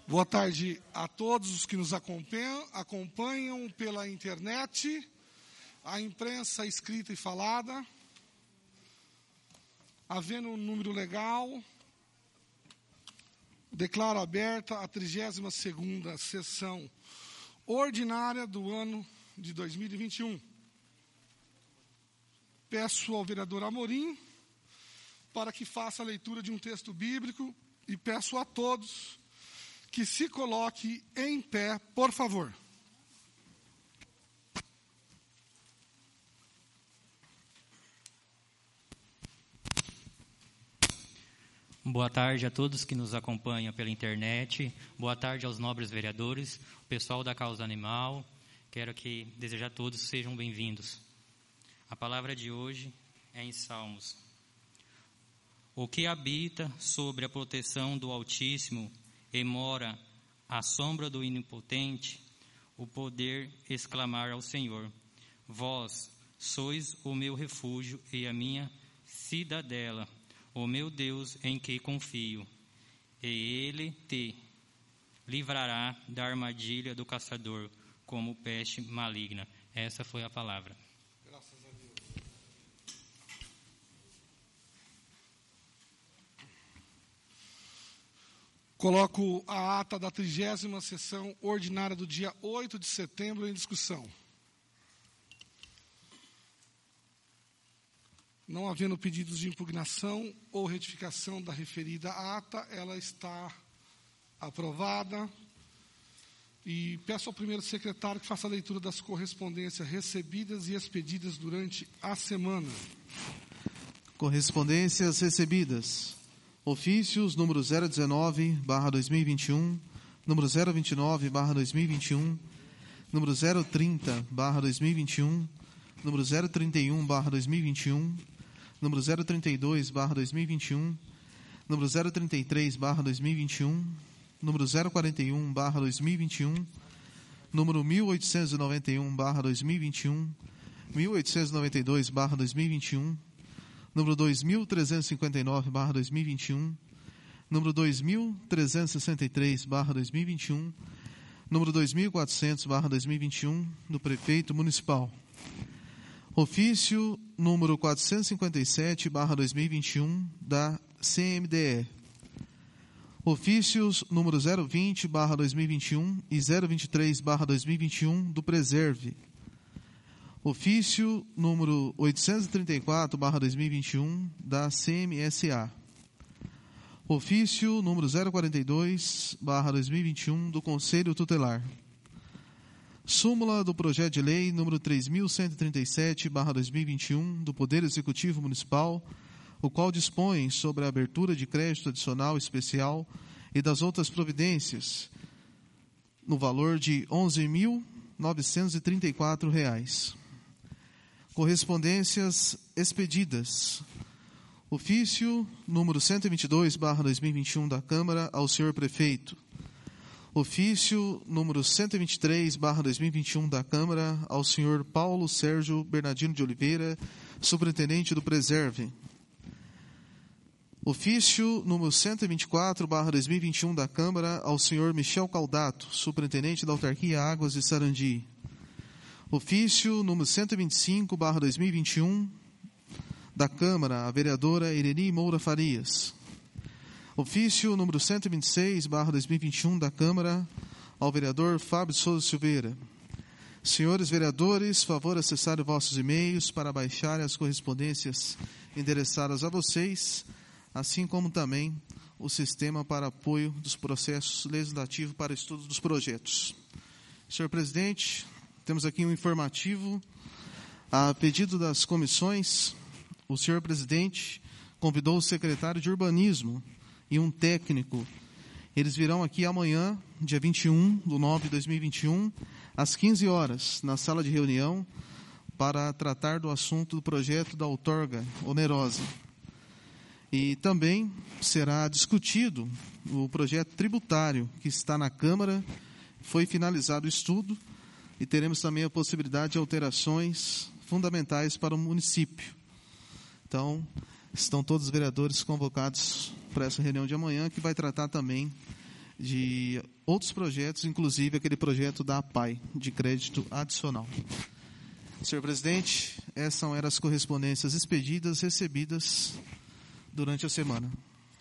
Boa tarde a todos os que nos acompanham pela internet, a imprensa escrita e falada. Havendo um número legal, declaro aberta a 32ª sessão ordinária do ano de 2021. Peço ao vereador Amorim para que faça a leitura de um texto bíblico e peço a todos que se coloque em pé, por favor. Boa tarde a todos que nos acompanham pela internet. Boa tarde aos nobres vereadores, o pessoal da causa animal. Quero desejar a todos sejam bem-vindos. A palavra de hoje é em Salmos. O que habita sobre a proteção do Altíssimo e mora à sombra do Onipotente, o poder exclamar ao Senhor: Vós sois o meu refúgio e a minha cidadela, o meu Deus em que confio, e Ele te livrará da armadilha do caçador, como peste maligna. Essa foi a palavra. Graças a Deus. Coloco a ata da 30ª sessão ordinária do dia 8 de setembro em discussão. Não havendo pedidos de impugnação ou retificação da referida ata, ela está aprovada. E peço ao primeiro secretário que faça a leitura das correspondências recebidas e expedidas durante a semana. Correspondências recebidas. Ofícios número 019/2021, número 029/2021, número 030/2021, número 031/2021, número 032/2021, número 033/2021, número 041/2021, número 1891/2021, 1892/2021, número 2359/2021, número 2363/2021, número 2400/2021, do Prefeito Municipal. Ofício número 457/2021, da CMDE. Ofícios número 020/2021 e 023/2021, do Preserve. Ofício número 834/2021, da CMSA. Ofício número 042/2021, do Conselho Tutelar. Súmula do projeto de lei número 3.137/2021, do Poder Executivo Municipal, o qual dispõe sobre a abertura de crédito adicional especial e das outras providências, no valor de R$ 11.934. Correspondências expedidas. Ofício número 122/2021 da Câmara ao senhor Prefeito. Ofício número 123/2021 da Câmara ao senhor Paulo Sérgio Bernardino de Oliveira, Superintendente do Preserve. Ofício número 124/2021 da Câmara ao senhor Michel Caldato, Superintendente da Autarquia Águas de Sarandi. Ofício número 125/2021 da Câmara, a vereadora Ireni Moura Farias. Ofício número 126/2021 da Câmara, ao vereador Fábio Souza Silveira. Senhores vereadores, favor acessar vossos e-mails para baixar as correspondências endereçadas a vocês, assim como também o sistema para apoio dos processos legislativos para estudo dos projetos. Senhor presidente, temos aqui um informativo. A pedido das comissões, o senhor presidente convidou o secretário de Urbanismo e um técnico. Eles virão aqui amanhã, dia 21/9/2021, às 15 horas, na sala de reunião, para tratar do assunto do projeto da outorga onerosa. E também será discutido o projeto tributário que está na Câmara. Foi finalizado o estudo e teremos também a possibilidade de alterações fundamentais para o município. Então, estão todos os vereadores convocados para essa reunião de amanhã, que vai tratar também de outros projetos, inclusive aquele projeto da APAI, de crédito adicional. Senhor presidente, essas eram as correspondências expedidas, recebidas durante a semana.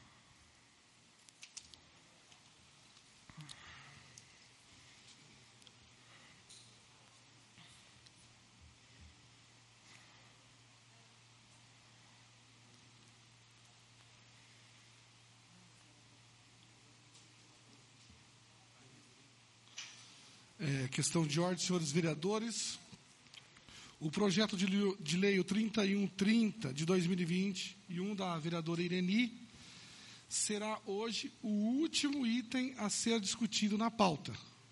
Questão de ordem, senhores vereadores. O projeto de lei 3130 de 2021 da vereadora Ireni será hoje o último item a ser discutido na pauta.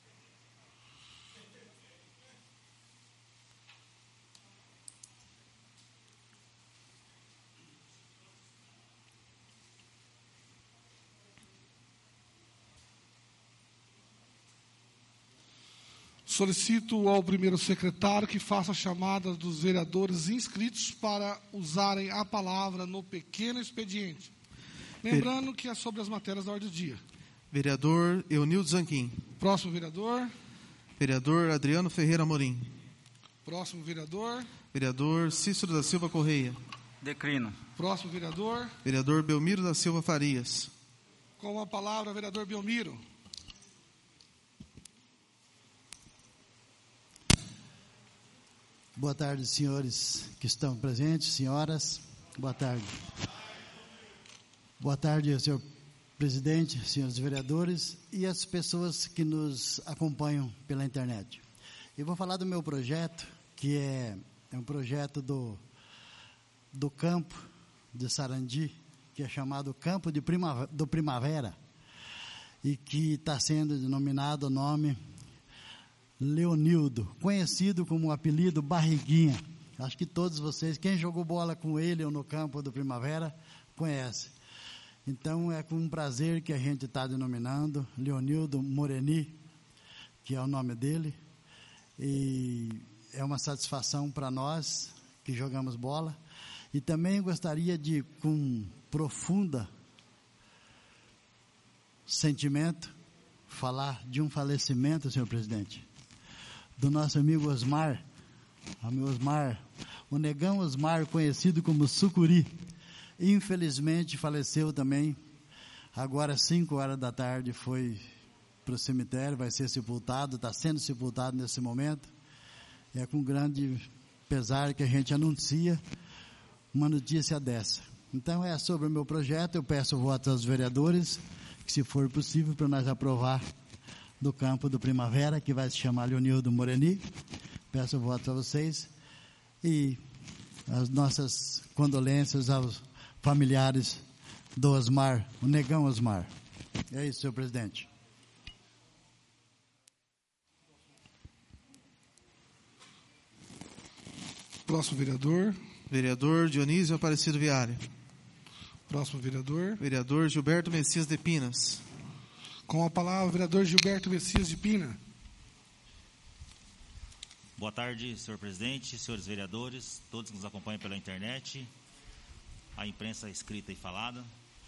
Solicito ao primeiro secretário que faça a chamada dos vereadores inscritos para usarem a palavra no pequeno expediente. Lembrando que é sobre as matérias da ordem do dia. Vereador Eunildo Zanquim. Próximo vereador. Vereador Adriano Ferreira Amorim. Próximo vereador. Vereador Cícero da Silva Correia. Declino. Próximo vereador. Vereador Belmiro da Silva Farias. Com a palavra, vereador Belmiro. Boa tarde, senhores que estão presentes, senhoras. Boa tarde. Boa tarde, senhor presidente, senhores vereadores e as pessoas que nos acompanham pela internet. Eu vou falar do meu projeto, que é um projeto do campo de Sarandi, que é chamado Campo do Primavera, e que está sendo denominado o nome Leonildo, conhecido como o apelido Barriguinha. Acho que todos vocês, quem jogou bola com ele ou no Campo do Primavera, conhece. Então é com prazer que a gente está denominando Leonildo Moreni, que é o nome dele, e é uma satisfação para nós que jogamos bola. E também gostaria de, com profunda sentimento, falar de um falecimento, senhor presidente, do nosso amigo Osmar, o negão Osmar, conhecido como Sucuri. Infelizmente faleceu também, agora às 5 horas da tarde foi para o cemitério, vai ser sepultado, está sendo sepultado nesse momento. É com grande pesar que a gente anuncia uma notícia dessa. Então é sobre o meu projeto, eu peço votos aos vereadores, que se for possível para nós aprovar do Campo do Primavera, que vai se chamar Leonildo Moreni. Peço votos a vocês e as nossas condolências aos familiares do Osmar, o negão Osmar. É isso, senhor presidente. Próximo vereador. Vereador Dionísio Aparecido Viário. Próximo vereador. Vereador Gilberto Messias de Pinas. Com a palavra, vereador Gilberto Messias de Pina. Boa tarde, senhor presidente, senhores vereadores, todos que nos acompanham pela internet, a imprensa escrita e falada.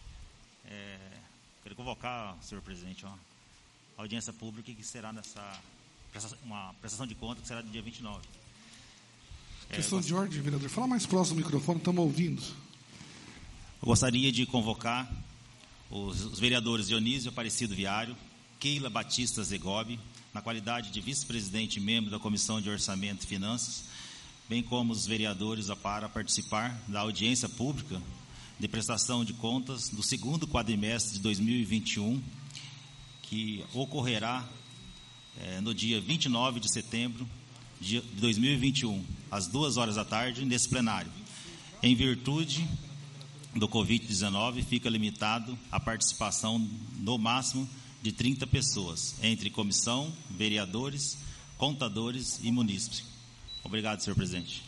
Quero convocar, senhor presidente, a audiência pública que será uma prestação de contas que será do dia 29. Questão de ordem, vereador. Fala mais próximo do microfone, estamos ouvindo. Eu gostaria de convocar os vereadores Dionísio Aparecido Viário, Keila Batista Zegobi, na qualidade de vice-presidente e membro da Comissão de Orçamento e Finanças, bem como os vereadores para participar da audiência pública de prestação de contas do segundo quadrimestre de 2021, que ocorrerá no dia 29 de setembro de 2021, às 2 horas da tarde, nesse plenário. Em virtude do Covid-19, fica limitado a participação no máximo de 30 pessoas, entre comissão, vereadores, contadores e munícipes. Obrigado, senhor presidente.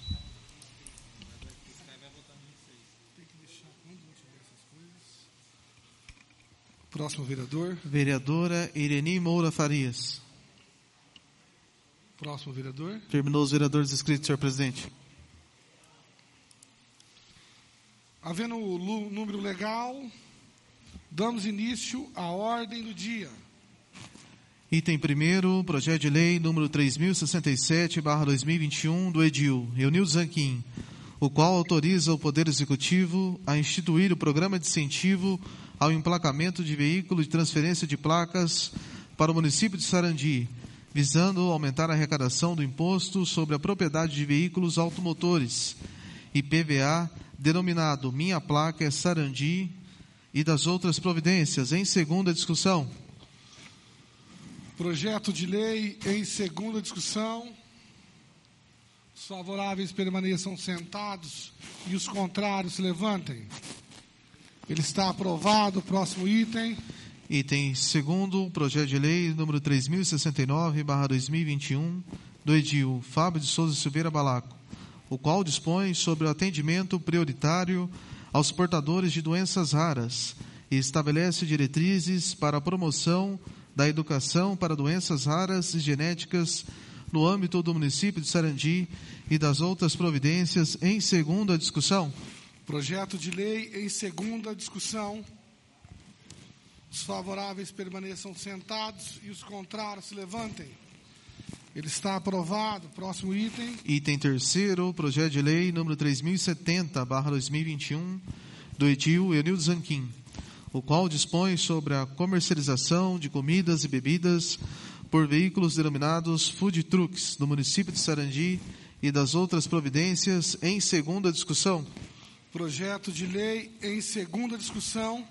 Próximo vereador. Vereadora Ireni Moura Farias. Próximo vereador. Terminou os vereadores inscritos, senhor presidente. Havendo o número legal, damos início à ordem do dia. Item 1º, projeto de lei número 3067/2021 do edil Eunildo Zanquim, o qual autoriza o Poder Executivo a instituir o programa de incentivo ao emplacamento de veículos de transferência de placas para o município de Sarandi, visando aumentar a arrecadação do imposto sobre a propriedade de veículos automotores, IPVA, denominado Minha Placa é Sarandi, e das outras providências. Em segunda discussão. Projeto de lei em segunda discussão. Os favoráveis permaneçam sentados e os contrários se levantem. Ele está aprovado. Próximo item. Item 2º, projeto de lei número 3069/2021 do edil Fábio de Souza Silveira Balaco, o qual dispõe sobre o atendimento prioritário aos portadores de doenças raras e estabelece diretrizes para a promoção da educação para doenças raras e genéticas no âmbito do município de Sarandi e das outras providências. Em segunda discussão. Projeto de lei em segunda discussão. Os favoráveis permaneçam sentados e os contrários se levantem. Ele está aprovado. Próximo item. Item 3º, projeto de lei número 3070/2021 do edil Eunildo Zanquim, o qual dispõe sobre a comercialização de comidas e bebidas por veículos denominados food trucks no município de Sarandi e das outras providências. Em segunda discussão. Projeto de lei em segunda discussão.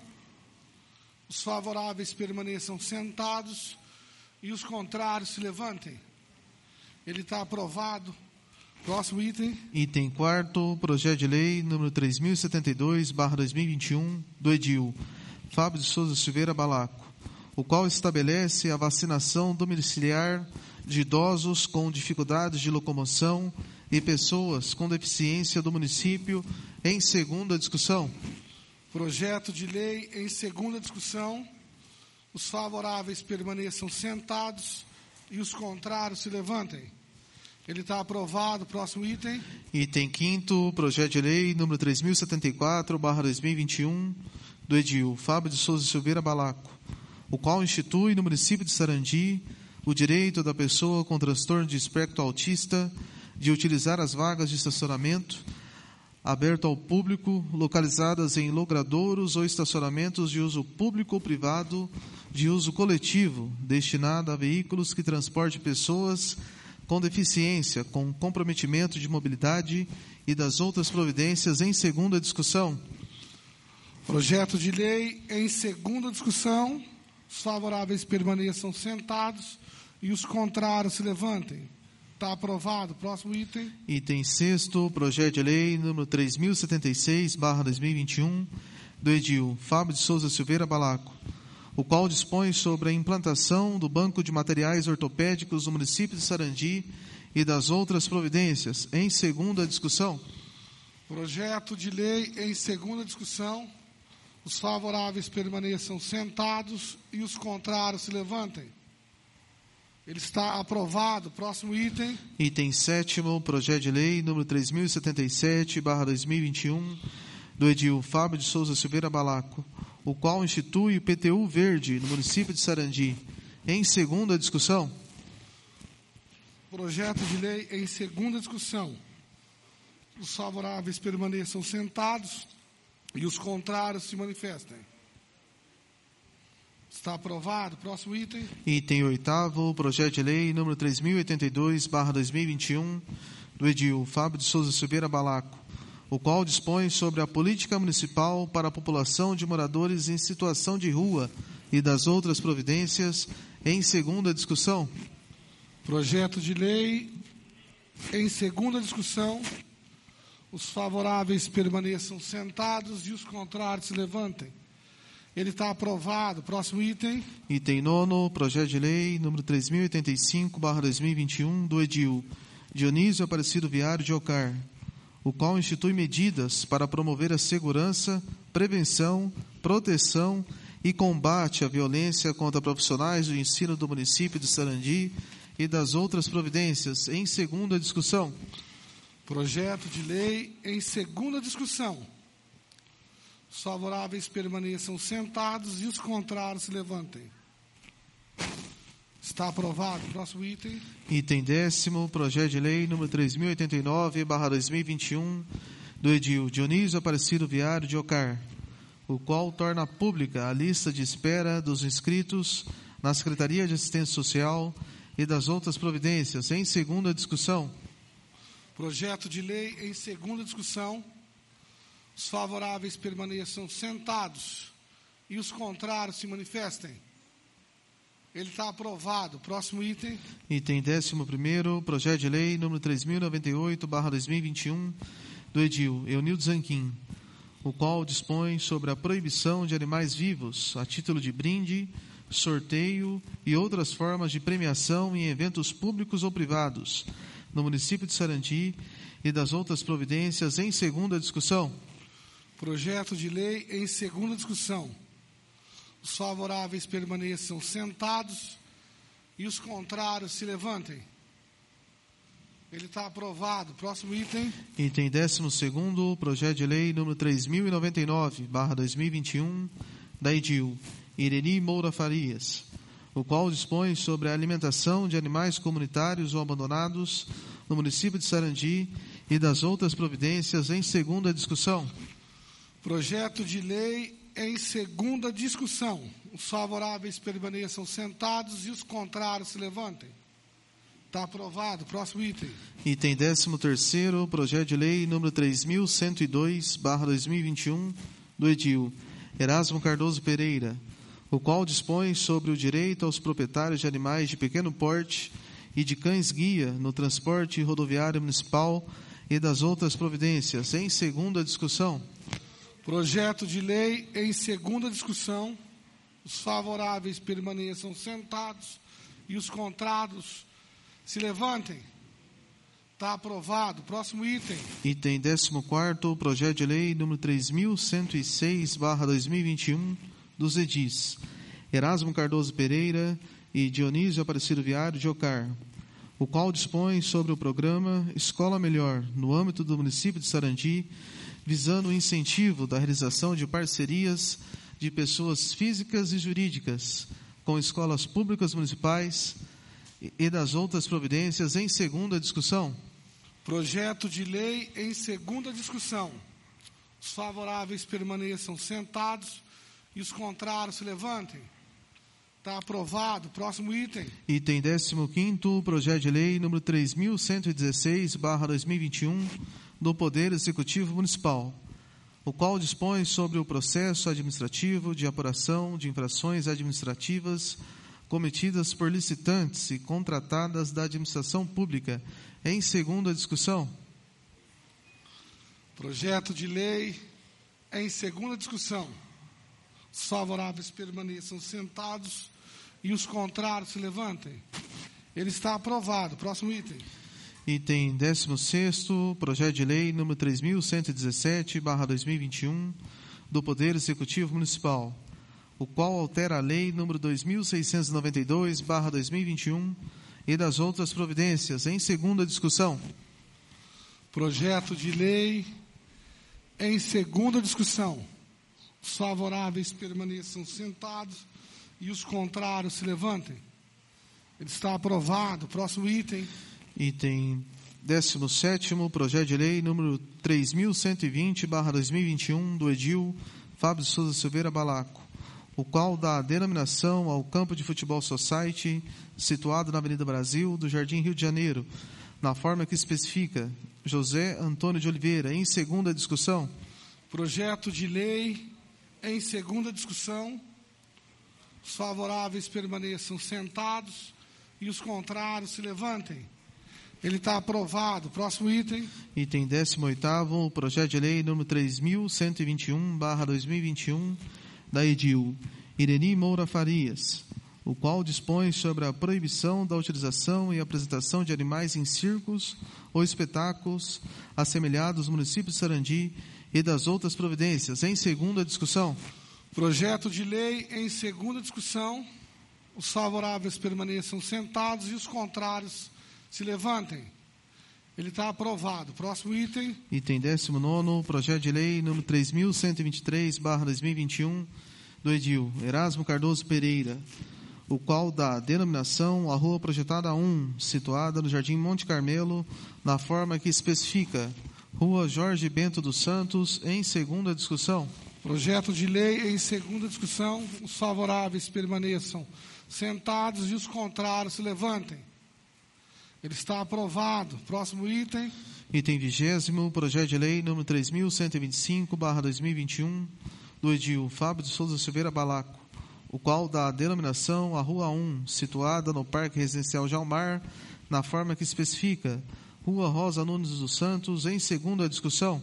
Os favoráveis permaneçam sentados e os contrários se levantem. Ele está aprovado. Próximo item. Item 4º, projeto de lei número 3072/2021 do edil Fábio de Souza Silveira Balaco, o qual estabelece a vacinação domiciliar de idosos com dificuldades de locomoção e pessoas com deficiência do município. Em segunda discussão. Projeto de lei em segunda discussão. Os favoráveis permaneçam sentados e os contrários se levantem. Ele está aprovado. Próximo item. Item 5º, projeto de lei número 3074/2021 do edil Fábio de Souza Silveira Balaco, o qual institui no município de Sarandi o direito da pessoa com transtorno de espectro autista de utilizar as vagas de estacionamento aberto ao público, localizadas em logradouros ou estacionamentos de uso público ou privado de uso coletivo, destinado a veículos que transportem pessoas com deficiência, com comprometimento de mobilidade e das outras providências. Em segunda discussão. Projeto de lei em segunda discussão. Os favoráveis permaneçam sentados e os contrários se levantem. Está aprovado. Próximo item. Item 6º, projeto de lei número 3076/2021 do edil Fábio de Souza Silveira Balaco, o qual dispõe sobre a implantação do Banco de Materiais Ortopédicos no município de Sarandi e das outras providências. Em segunda discussão. Projeto de lei em segunda discussão. Os favoráveis permaneçam sentados e os contrários se levantem. Ele está aprovado. Próximo item. Item 7º, projeto de lei número 3077/2021 do edil Fábio de Souza Silveira Balaco, o qual institui o PTU verde no município de Sarandi. Em segunda discussão. Projeto de lei em segunda discussão. Os favoráveis permaneçam sentados e os contrários se manifestem. Está aprovado. Próximo item. Item 8º, projeto de lei número 3082/2021 do edil Fábio de Souza Silveira Balaco, o qual dispõe sobre a política municipal para a população de moradores em situação de rua e das outras providências. Em segunda discussão. Projeto de lei em segunda discussão. Os favoráveis permaneçam sentados e os contrários se levantem. Ele está aprovado. Próximo item. Item 9º, projeto de lei número 3085/2021 do edil Dionísio Aparecido Viário de Ocar, o qual institui medidas para promover a segurança, prevenção, proteção e combate à violência contra profissionais do ensino do município de Sarandi e das outras providências. Em segunda discussão. Projeto de lei em segunda discussão. Os favoráveis permaneçam sentados e os contrários se levantem. Está Está aprovado. Próximo item. Item 10º, projeto de lei número 3089/2021, do edil Dionísio Aparecido Viário de Ocar, o qual torna pública a lista de espera dos inscritos na Secretaria de Assistência Social e das outras providências, em segunda discussão. Projeto de lei em segunda discussão. Os favoráveis permaneçam sentados e os contrários se manifestem. Ele está aprovado. Próximo item. Item 11º, projeto de lei número 3098/2021, do edil Eunildo Zanquim, o qual dispõe sobre a proibição de animais vivos a título de brinde, sorteio e outras formas de premiação em eventos públicos ou privados no município de Sarandi e das outras providências, em segunda discussão. Projeto de lei em segunda discussão. Os favoráveis permaneçam sentados e os contrários se levantem. Ele está aprovado. Próximo item. Item 12º, projeto de lei número 3099/2021, da edil Ireni Moura Farias, o qual dispõe sobre a alimentação de animais comunitários ou abandonados no município de Sarandi e das outras providências, em segunda discussão. Projeto de lei em segunda discussão. Os favoráveis permaneçam sentados e os contrários se levantem. Está aprovado. Próximo item. Item 13º, projeto de lei número 3102/2021, do edil Erasmo Cardoso Pereira, o qual dispõe sobre o direito aos proprietários de animais de pequeno porte e de cães-guia no transporte rodoviário municipal e das outras providências, em segunda discussão. Projeto de lei em segunda discussão. Os favoráveis permaneçam sentados e os contrários se levantem. Está aprovado. Próximo item. Item 14º, projeto de lei número 3106/2021, dos edis Erasmo Cardoso Pereira e Dionísio Aparecido Viário de Ocar, o qual dispõe sobre o programa Escola Melhor, no âmbito do município de Sarandi, visando o incentivo da realização de parcerias de pessoas físicas e jurídicas com escolas públicas municipais e das outras providências, em segunda discussão. Projeto de lei em segunda discussão. Os favoráveis permaneçam sentados e os contrários se levantem. Está aprovado. Próximo item. Item 15º, projeto de lei número 3116/2021, do Poder Executivo Municipal, o qual dispõe sobre o processo administrativo de apuração de infrações administrativas cometidas por licitantes e contratadas da administração pública, em segunda discussão. Projeto de lei em segunda discussão. Os favoráveis permaneçam sentados e os contrários se levantem. Ele está aprovado. Próximo item. Item 16º, projeto de lei número 3117/2021, do Poder Executivo Municipal, o qual altera a lei número 2692/2021 e das outras providências, em segunda discussão. Projeto de lei em segunda discussão. Os favoráveis permaneçam sentados e os contrários se levantem. Ele está aprovado. Próximo item. Item 17º, projeto de lei número 3120/2021, do edil Fábio Souza Silveira Balaco, o qual dá a denominação ao campo de futebol society situado na Avenida Brasil, do Jardim Rio de Janeiro, na forma que especifica José Antônio de Oliveira, em segunda discussão. Projeto de lei em segunda discussão. Os favoráveis permaneçam sentados e os contrários se levantem. Ele está aprovado. Próximo item. Item 18º, projeto de lei número 3121/2021, da edil Ireni Moura Farias, o qual dispõe sobre a proibição da utilização e apresentação de animais em circos ou espetáculos assemelhados no município de Sarandi e das outras providências, em segunda discussão. Projeto de lei em segunda discussão. Os favoráveis permaneçam sentados e os contrários se levantem. Ele está aprovado. Próximo item. Item 19º, projeto de lei número 3123/2021, do edil Erasmo Cardoso Pereira, o qual dá denominação à rua projetada 1, situada no Jardim Monte Carmelo, na forma que especifica Rua Jorge Bento dos Santos, em segunda discussão. Projeto de lei em segunda discussão. Os favoráveis permaneçam sentados e os contrários se levantem. Ele está aprovado. Próximo item. Item 20º, projeto de lei número 3.125/2021, do edil Fábio de Souza Silveira Balaco, o qual dá a denominação à Rua 1, situada no Parque Residencial Jalmar, na forma que especifica Rua Rosa Nunes dos Santos, em segunda discussão.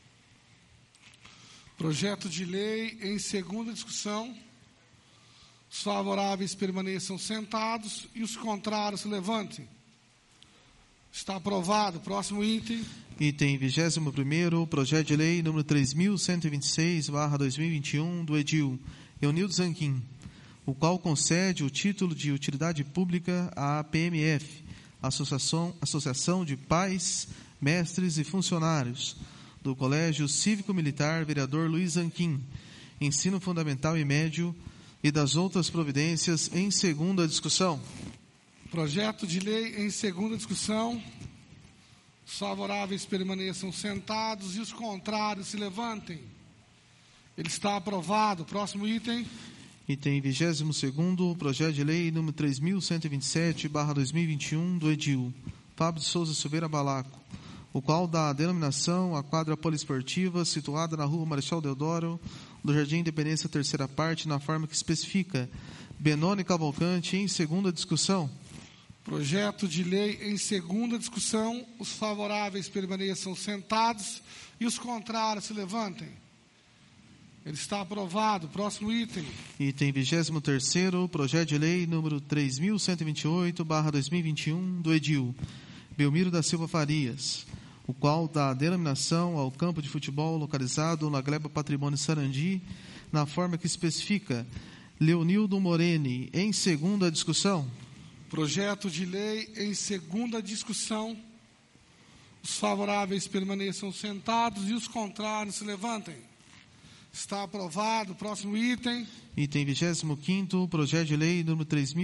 Projeto de lei em segunda discussão. Os favoráveis permaneçam sentados e os contrários se levantem. Está aprovado. Próximo item. Item 21º, projeto de lei número 3.126/2021, do edil Eunildo Zanquim, o qual concede o título de utilidade pública à APMF, Associação de Pais, Mestres e Funcionários, do Colégio Cívico-Militar Vereador Luiz Zanquim, ensino fundamental e médio, e das outras providências em segunda discussão. Projeto de lei em segunda discussão. Os favoráveis permaneçam sentados e os contrários se levantem. Ele está aprovado. Próximo item. Item 22º, projeto de lei número 3.127/2021, do edil Fábio de Souza Silveira Balaco, o qual dá a denominação à quadra poliesportiva situada na Rua Marechal Deodoro, do Jardim Independência, terceira parte, na forma que especifica Benoni Cavalcante, em segunda discussão. Projeto de lei em segunda discussão. Os favoráveis permaneçam sentados e os contrários se levantem. Ele está aprovado. Próximo item. Item 23º, projeto de lei número 3.128/2021, do edil Belmiro da Silva Farias, o qual dá a denominação ao campo de futebol localizado na Gleba Patrimônio Sarandi, na forma que especifica Leonildo Moreni, em segunda discussão. Projeto de lei em segunda discussão. Os favoráveis permaneçam sentados e os contrários se levantem. Está aprovado. Próximo item. Item 25º, projeto de lei número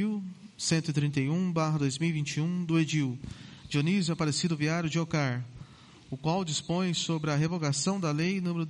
3.131/2021, do edil Dionísio Aparecido Viário de Ocar, o qual dispõe sobre a revogação da lei número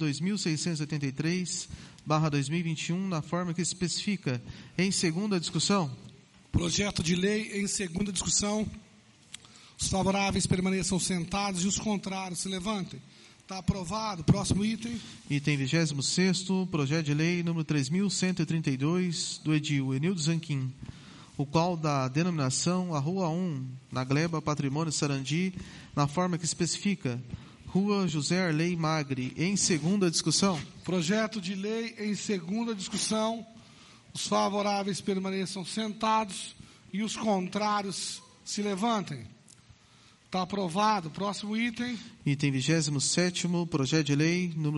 2.683/2021, na forma que especifica em segunda discussão. Projeto de lei em segunda discussão. Os favoráveis permaneçam sentados e os contrários se levantem. Está aprovado. Próximo item. Item 26º, projeto de lei número 3.132, do edil Eunildo Zanquim, o qual dá a denominação à Rua 1, na Gleba Patrimônio Sarandi, na forma que especifica Rua José Arley Magri, em segunda discussão. Projeto de lei em segunda discussão. Os favoráveis permaneçam sentados e os contrários se levantem. Está aprovado. Próximo item. Item 27º, projeto de lei número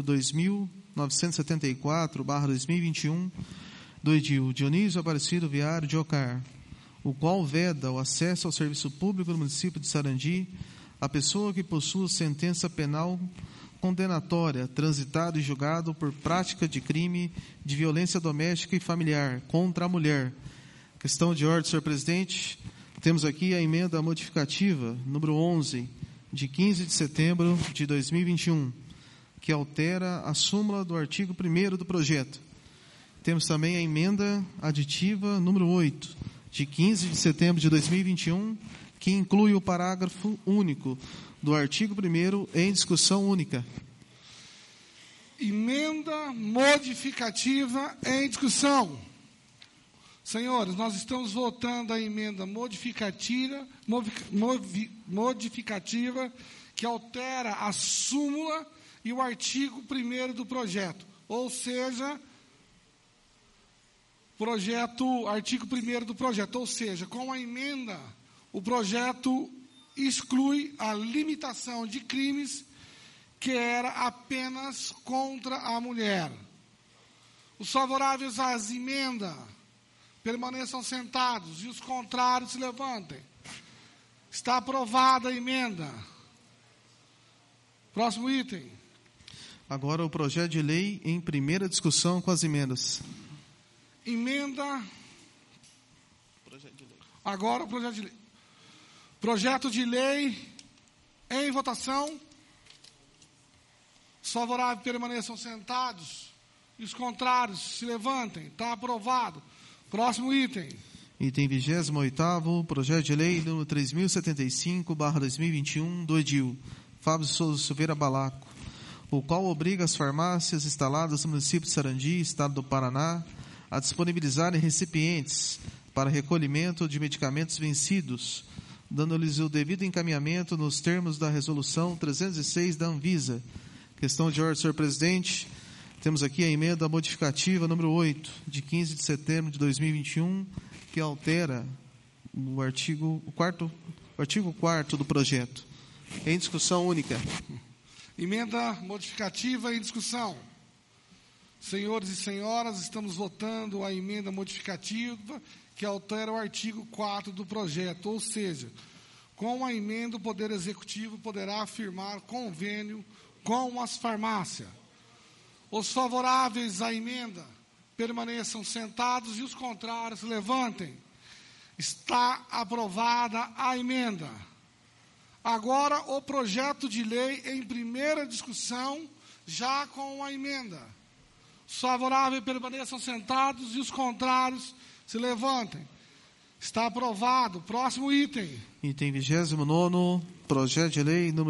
2.974/2021, do edil Dionísio Aparecido Viário de Ocar, o qual veda o acesso ao serviço público no município de Sarandi a pessoa que possua sentença penal condenatória, transitado e julgado por prática de crime de violência doméstica e familiar contra a mulher. Questão de ordem, senhor presidente. Temos aqui a emenda modificativa número 11, de 15 de setembro de 2021, que altera a súmula do artigo 1º do projeto. Temos também a emenda aditiva número 8, de 15 de setembro de 2021, que inclui o parágrafo único do artigo 1º em discussão única. Emenda modificativa em discussão. Senhores, nós estamos votando a emenda modificativa que altera a súmula e o artigo 1º do projeto. Ou seja, artigo 1º do projeto. Ou seja, com a emenda, o projeto exclui a limitação de crimes que era apenas contra a mulher. Os favoráveis às emendas permaneçam sentados e os contrários se levantem. Está aprovada a emenda. Próximo item. Agora o projeto de lei em primeira discussão com as emendas. Emenda Agora o projeto de lei. Projeto de lei em votação. Os favoráveis permaneçam sentados e os contrários se levantem. Está aprovado. Próximo item. Item 28º, projeto de lei número 3075/2021, do edil Fábio Souza Silveira Balaco, o qual obriga as farmácias instaladas no município de Sarandi, estado do Paraná, a disponibilizarem recipientes para recolhimento de medicamentos vencidos, dando-lhes o devido encaminhamento nos termos da resolução 306 da Anvisa. Questão de ordem, senhor presidente. Temos aqui a emenda modificativa número 8, de 15 de setembro de 2021, que altera o artigo 4º do projeto. Em discussão única. Emenda modificativa em discussão. Senhores e senhoras, estamos votando a emenda modificativa que altera o artigo 4 do projeto, ou seja, com a emenda o Poder Executivo poderá firmar convênio com as farmácias. Os favoráveis à emenda permaneçam sentados e os contrários se levantem. Está aprovada a emenda. Agora o projeto de lei em primeira discussão, já com a emenda. Os favoráveis permaneçam sentados e os contrários se levantem. Está aprovado. Próximo item. Item 29º, projeto de lei número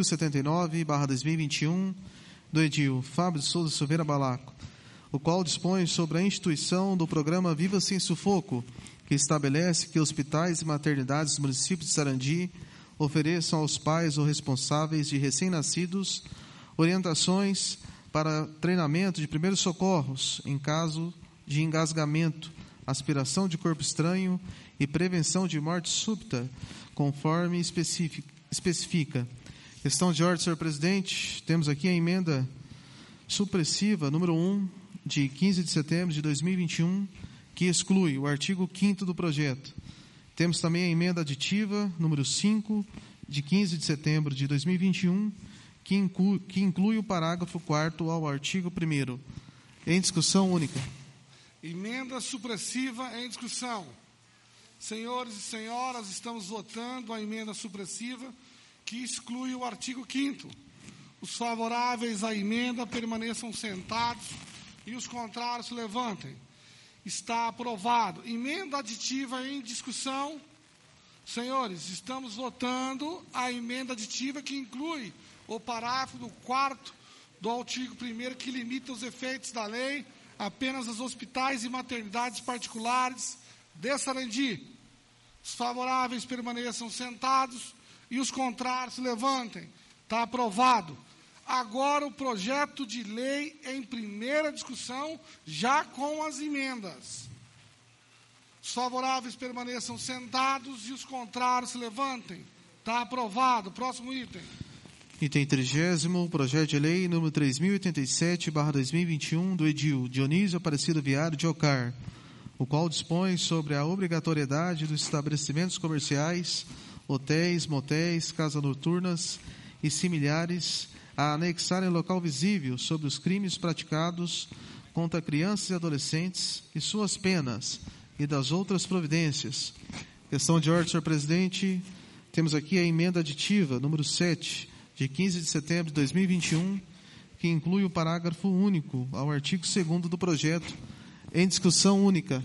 3079/2021, do edil Fábio Souza Silveira Balaco, o qual dispõe sobre a instituição do programa Viva Sem Sufoco, que estabelece que hospitais e maternidades do município de Sarandi ofereçam aos pais ou responsáveis de recém-nascidos orientações para treinamento de primeiros socorros em caso de engasgamento, aspiração de corpo estranho e prevenção de morte súbita, conforme especifica. Questão de ordem, senhor presidente. Temos aqui a emenda supressiva número 1, de 15 de setembro de 2021, que exclui o artigo 5º do projeto. Temos também a emenda aditiva número 5, de 15 de setembro de 2021, que inclui o parágrafo 4º ao artigo 1º. Em discussão única. Emenda supressiva em discussão. Senhores e senhoras, estamos votando a emenda supressiva que exclui o artigo 5º. Os favoráveis à emenda permaneçam sentados e os contrários se levantem. Está aprovado. Emenda aditiva em discussão. Senhores, estamos votando a emenda aditiva que inclui o parágrafo do 4º do artigo 1º, que limita os efeitos da lei apenas aos hospitais e maternidades particulares de Sarandi. Os favoráveis permaneçam sentados e os contrários se levantem. Está aprovado. Agora o projeto de lei em primeira discussão, já com as emendas. Os favoráveis permaneçam sentados e os contrários se levantem. Está aprovado. Próximo item. Item 30º, projeto de lei número 3087/2021, do edil Dionísio Aparecido Viário de Ocar, o qual dispõe sobre a obrigatoriedade dos estabelecimentos comerciais, hotéis, motéis, casas noturnas e similares a anexarem local visível sobre os crimes praticados contra crianças e adolescentes e suas penas e das outras providências. Questão de ordem, senhor presidente. Temos aqui a emenda aditiva número 7, de 15 de setembro de 2021, que inclui o parágrafo único ao artigo 2º do projeto, em discussão única.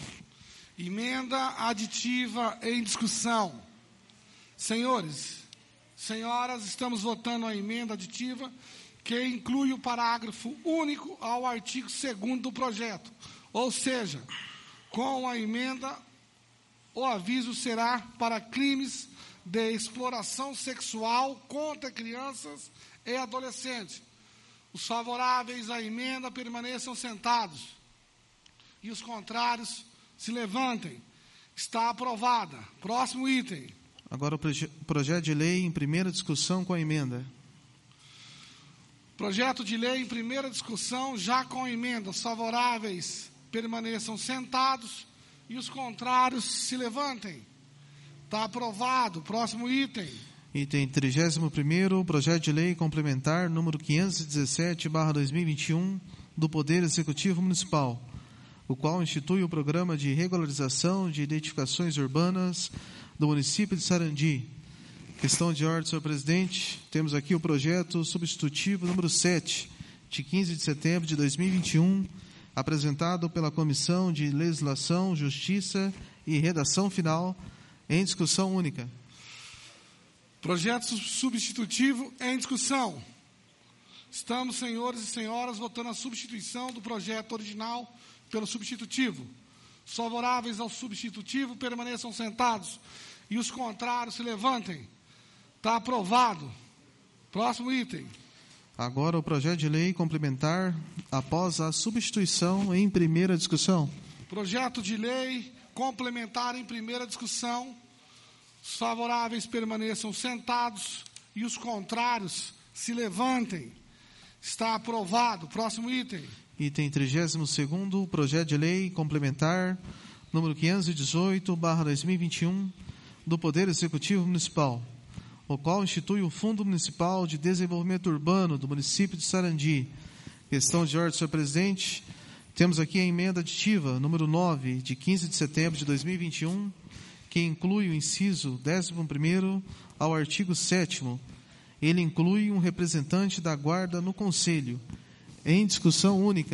Emenda aditiva em discussão. Senhores, senhoras, estamos votando a emenda aditiva que inclui o parágrafo único ao artigo 2º do projeto. Ou seja, com a emenda, o aviso será para crimes de exploração sexual contra crianças e adolescentes. Os favoráveis à emenda permaneçam sentados e os contrários se levantem. Está aprovada. Próximo item. Agora o projeto de lei em primeira discussão com a emenda. Projeto de lei em primeira discussão, já com a emenda. Os favoráveis permaneçam sentados e os contrários se levantem. Está aprovado. Próximo item. Item 31º, projeto de lei complementar número 517/2021 do Poder Executivo Municipal, o qual institui o programa de regularização de edificações urbanas do município de Sarandi. Questão de ordem, senhor presidente. Temos aqui o projeto substitutivo número 7, de 15 de setembro de 2021, apresentado pela Comissão de Legislação, Justiça e Redação Final, em discussão única. Projeto substitutivo em discussão. Estamos, senhores e senhoras, votando a substituição do projeto original pelo substitutivo. Os favoráveis ao substitutivo permaneçam sentados e os contrários se levantem. Está aprovado. Próximo item. Agora o projeto de lei complementar após a substituição em primeira discussão. Projeto de lei complementar em primeira discussão. Os favoráveis permaneçam sentados e os contrários se levantem. Está aprovado. Próximo item. Item 32º, projeto de lei complementar número 518/2021 do Poder Executivo Municipal, o qual institui o Fundo Municipal de Desenvolvimento Urbano do município de Sarandi. Questão de ordem, senhor presidente. Temos aqui a emenda aditiva número 9, de 15 de setembro de 2021, que inclui o inciso 11º ao artigo 7º. Ele inclui um representante da Guarda no Conselho. Em discussão única.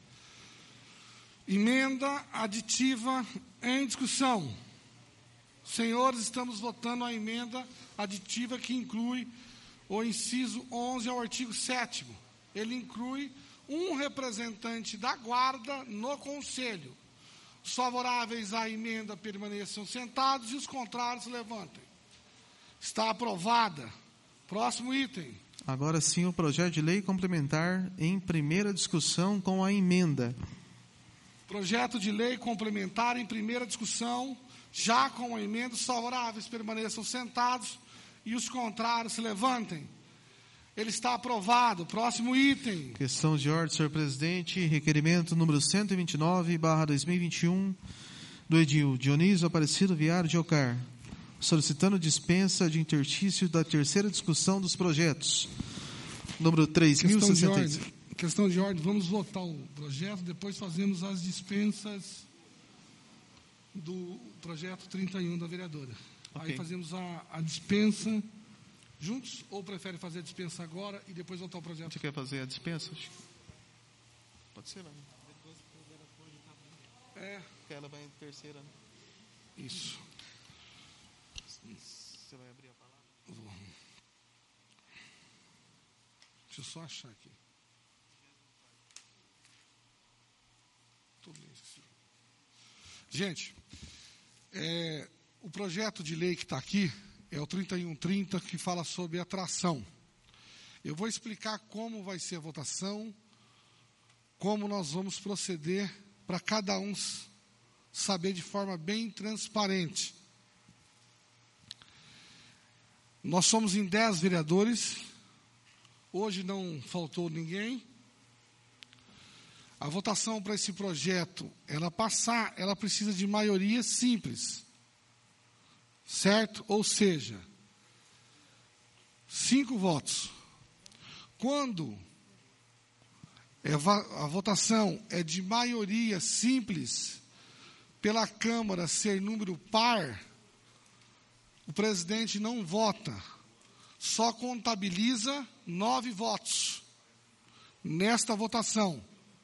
Emenda aditiva em discussão. Senhores, estamos votando a emenda aditiva que inclui o inciso 11 ao artigo 7º. Ele inclui um representante da Guarda no Conselho. Os favoráveis à emenda permaneçam sentados e os contrários se levantem. Está aprovada. Próximo item. Agora sim, o projeto de lei complementar em primeira discussão com a emenda. Projeto de lei complementar em primeira discussão, já com a emenda. Os favoráveis permaneçam sentados e os contrários se levantem. Ele está aprovado. Próximo item. Questão de ordem, senhor presidente. Requerimento número 129/2021 do edil Dionísio Aparecido Viário de Ocar, solicitando dispensa de interstício da terceira discussão dos projetos. Número 3060. Questão de ordem, vamos votar o projeto, depois fazemos as dispensas do projeto 31 da vereadora. Okay. Aí fazemos a dispensa juntos, ou prefere fazer a dispensa agora e depois votar o projeto? Você quer fazer a dispensa? Pode ser, né? É. Porque ela vai em terceira, né? Isso. Você vai abrir a palavra? Vou. Deixa eu só achar aqui. Gente, o projeto de lei que está aqui é o 3130, que fala sobre atração. Eu vou explicar como vai ser a votação, como nós vamos proceder para cada um saber de forma bem transparente. Nós somos em 10 vereadores, hoje não faltou ninguém. A votação para esse projeto, ela precisa de maioria simples, certo? Ou seja, 5 votos. Quando a votação é de maioria simples, pela Câmara ser número par, o presidente não vota, só contabiliza 9 votos nesta votação.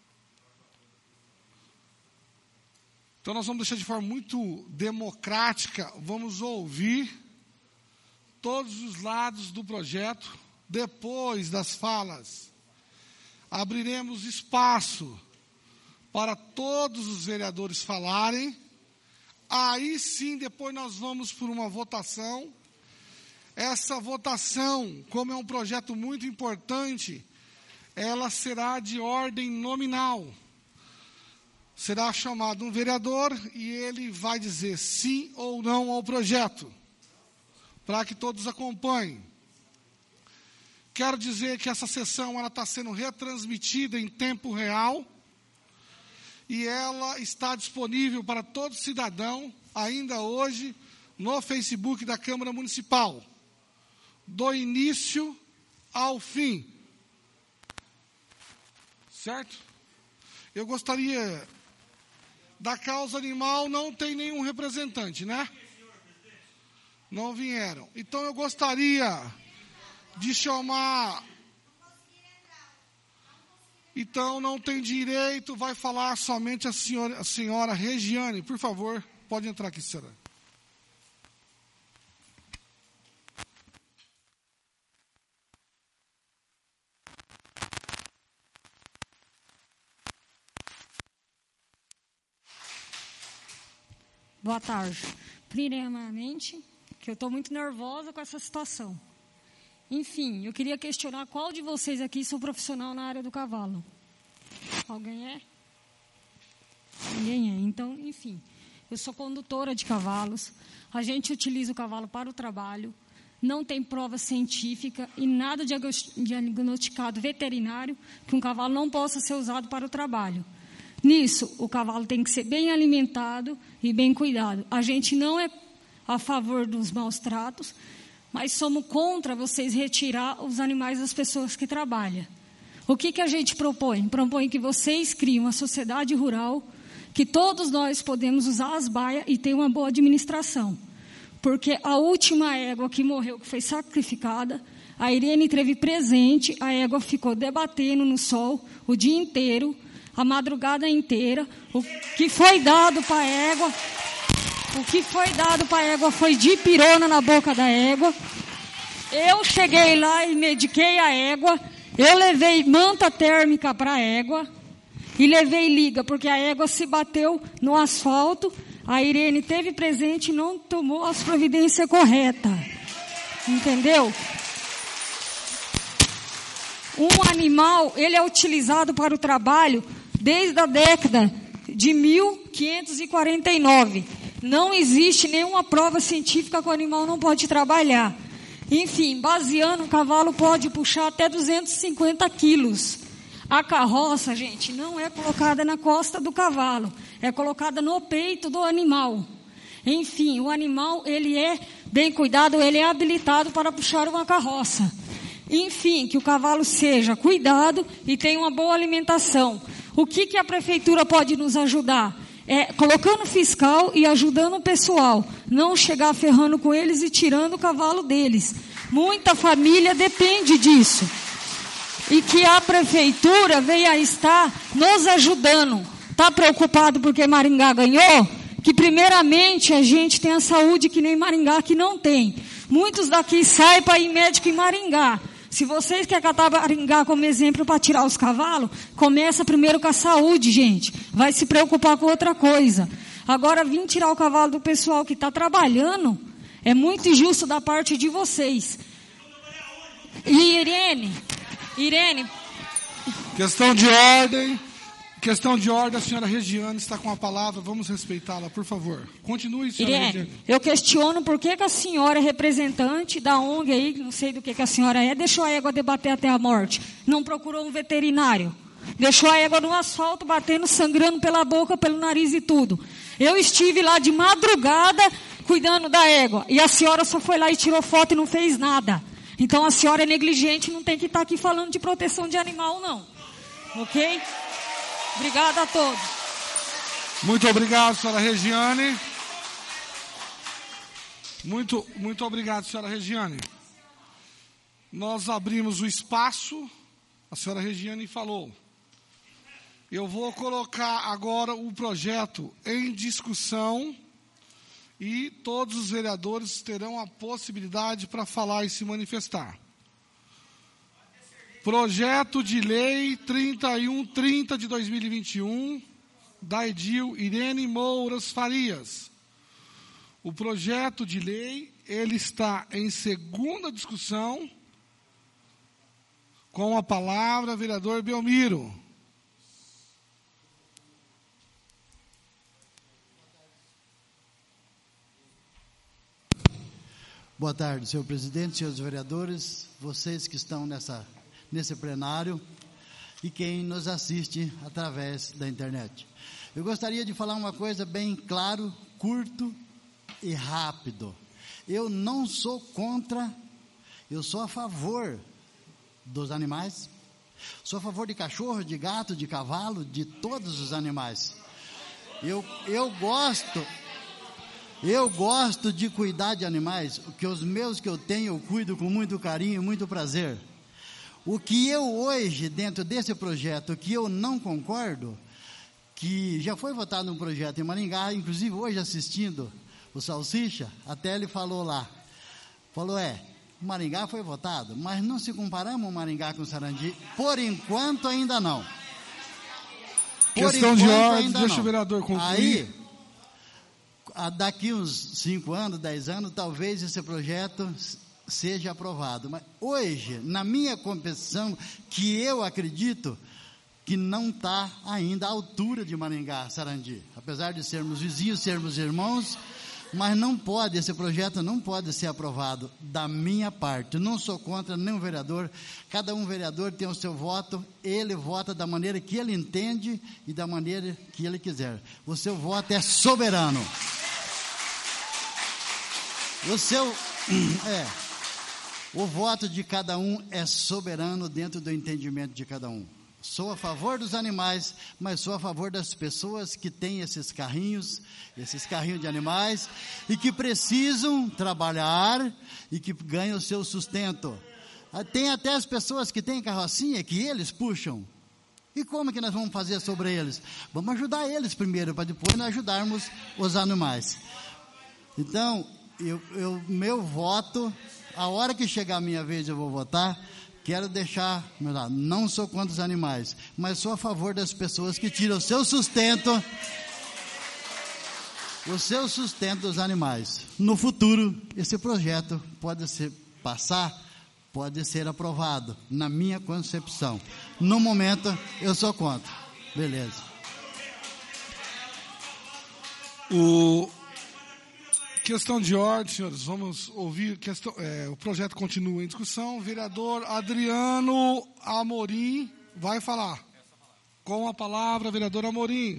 Então, nós vamos deixar de forma muito democrática, vamos ouvir todos os lados do projeto. Depois das falas, abriremos espaço para todos os vereadores falarem. Aí sim, depois nós vamos por uma votação. Essa votação, como é um projeto muito importante, ela será de ordem nominal. Será chamado um vereador e ele vai dizer sim ou não ao projeto, para que todos acompanhem. Quero dizer que essa sessão está sendo retransmitida em tempo real e ela está disponível para todo cidadão, ainda hoje, no Facebook da Câmara Municipal, do início ao fim. Certo? Eu gostaria Da causa animal não tem nenhum representante, né? Não vieram. Então eu gostaria de chamar... Então não tem direito, vai falar somente a senhora Regiane. Por favor, pode entrar aqui, senhora. Boa tarde. Primeiramente, que eu estou muito nervosa com essa situação. Enfim, eu queria questionar qual de vocês aqui são profissional na área do cavalo. Alguém é? Ninguém é. Então, enfim, eu sou condutora de cavalos. A gente utiliza o cavalo para o trabalho. Não tem prova científica e nada diagnosticado veterinário que um cavalo não possa ser usado para o trabalho. Nisso, o cavalo tem que ser bem alimentado e bem cuidado. A gente não é a favor dos maus tratos, mas somos contra vocês retirar os animais das pessoas que trabalham. O que a gente propõe? Propõe que vocês criem uma sociedade rural, que todos nós podemos usar as baias e ter uma boa administração. Porque a última égua que morreu, que foi sacrificada, a Irene esteve presente, a égua ficou debatendo no sol o dia inteiro, a madrugada inteira. O que foi dado para a égua, foi dipirona na boca da égua. Eu cheguei lá e mediquei a égua. Eu levei manta térmica para a égua e levei liga, porque a égua se bateu no asfalto. A Irene esteve presente e não tomou as providências corretas. Entendeu? Um animal, ele é utilizado para o trabalho desde a década de 1549. Não existe nenhuma prova científica que o animal não pode trabalhar. Enfim, baseando, o cavalo pode puxar até 250 quilos. A carroça, gente, não é colocada na costa do cavalo, é colocada no peito do animal. Enfim, o animal, ele é bem cuidado, ele é habilitado para puxar uma carroça. Enfim, que o cavalo seja cuidado e tenha uma boa alimentação. O que a prefeitura pode nos ajudar? É colocando fiscal e ajudando o pessoal. Não chegar ferrando com eles e tirando o cavalo deles. Muita família depende disso. E que a prefeitura venha estar nos ajudando. Está preocupado porque Maringá ganhou? Que primeiramente a gente tem a saúde que nem Maringá, que não tem. Muitos daqui saem para ir médico em Maringá. Se vocês querem catar Maringá como exemplo para tirar os cavalos, começa primeiro com a saúde, gente. Vai se preocupar com outra coisa. Agora, vir tirar o cavalo do pessoal que está trabalhando, é muito injusto da parte de vocês. E Irene. Questão de ordem, a senhora Regiane está com a palavra, vamos respeitá-la, por favor. Continue, senhora Regiane. Eu questiono por que a senhora é representante da ONG aí, não sei do que a senhora é, deixou a égua debater até a morte. Não procurou um veterinário. Deixou a égua no asfalto, batendo, sangrando pela boca, pelo nariz e tudo. Eu estive lá de madrugada cuidando da égua. E a senhora só foi lá e tirou foto e não fez nada. Então a senhora é negligente, não tem que estar aqui falando de proteção de animal, não. Ok? Obrigada a todos. Muito obrigado, senhora Regiane. Muito obrigado, senhora Regiane. Nós abrimos o espaço, a senhora Regiane falou. Eu vou colocar agora o projeto em discussão e todos os vereadores terão a possibilidade para falar e se manifestar. Projeto de Lei 3130 de 2021, da edil Irene Mouras Farias. O projeto de lei, ele está em segunda discussão, com a palavra vereador Belmiro. Boa tarde, senhor presidente, senhores vereadores, vocês que estão nesse plenário e quem nos assiste através da internet. Eu gostaria de falar uma coisa bem claro, curto e rápido. Eu não sou contra, eu sou a favor dos animais. Sou a favor de cachorro, de gato, de cavalo, de todos os animais. Eu gosto de cuidar de animais, que os meus que eu tenho, eu cuido com muito carinho e muito prazer. O que eu hoje, dentro desse projeto, o que eu não concordo, que já foi votado um projeto em Maringá, inclusive hoje assistindo o Salsicha, até ele falou lá, Maringá foi votado, mas não se comparamos Maringá com Sarandi, por enquanto ainda não. Questão de ordem, deixa o vereador concluir. Aí, daqui uns 5 anos, 10 anos, talvez esse projeto seja aprovado. Mas hoje, na minha concepção, que eu acredito que não está ainda à altura de Maringá, Sarandi. Apesar de sermos vizinhos, sermos irmãos, mas não pode, esse projeto não pode ser aprovado da minha parte. Não sou contra nenhum vereador, cada um vereador tem o seu voto, ele vota da maneira que ele entende e da maneira que ele quiser. O seu voto é soberano. O voto de cada um é soberano dentro do entendimento de cada um. Sou a favor dos animais, mas sou a favor das pessoas que têm esses carrinhos de animais, e que precisam trabalhar e que ganham o seu sustento. Tem até as pessoas que têm carrocinha que eles puxam. E como que nós vamos fazer sobre eles? Vamos ajudar eles primeiro, para depois nós ajudarmos os animais. Então, meu voto, a hora que chegar a minha vez eu vou votar. Quero deixar, não sou contra os animais, mas sou a favor das pessoas que tiram o seu sustento dos animais. No futuro, esse projeto pode ser aprovado, na minha concepção. No momento, eu sou contra. Beleza. Questão de ordem, senhores, vamos ouvir. O projeto continua em discussão. O vereador Adriano Amorim vai falar. Com a palavra, vereador Amorim.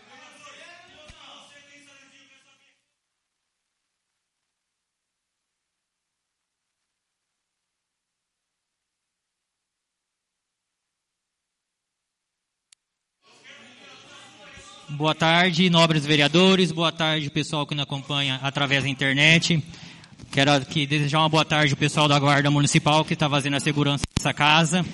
Boa tarde, nobres vereadores, boa tarde, pessoal que nos acompanha através da internet. Quero aqui desejar uma boa tarde ao pessoal da Guarda Municipal que está fazendo a segurança dessa casa.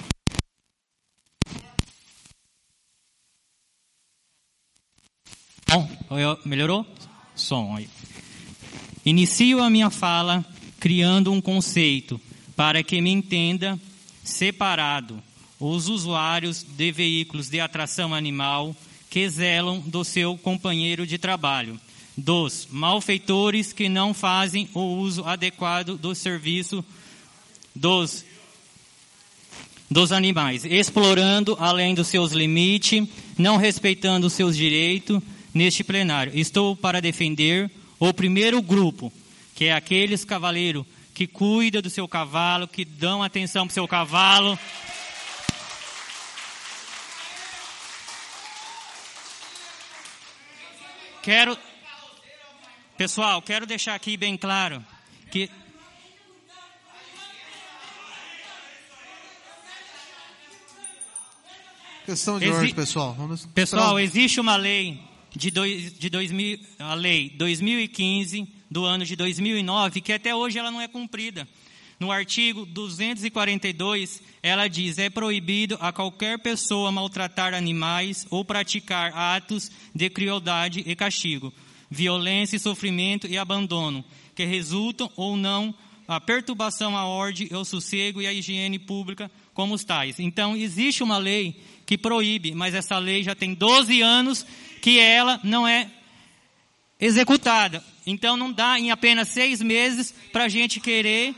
Melhorou? Som aí. Inicio a minha fala criando um conceito para que me entenda separado os usuários de veículos de atração animal que zelam do seu companheiro de trabalho, dos malfeitores que não fazem o uso adequado do serviço dos animais, explorando além dos seus limites, não respeitando os seus direitos. Neste plenário, estou para defender o primeiro grupo, que é aqueles cavaleiros que cuidam do seu cavalo, que dão atenção para o seu cavalo. Pessoal, quero deixar aqui bem claro que questão de ordem, pessoal. Pessoal, existe uma lei a lei 2015 do ano de 2009 que até hoje ela não é cumprida. No artigo 242, ela diz: é proibido a qualquer pessoa maltratar animais ou praticar atos de crueldade e castigo, violência, sofrimento e abandono, que resultam ou não a perturbação à ordem, ao sossego e à higiene pública como os tais. Então, existe uma lei que proíbe, mas essa lei já tem 12 anos que ela não é executada. Então, não dá em apenas 6 meses para a gente querer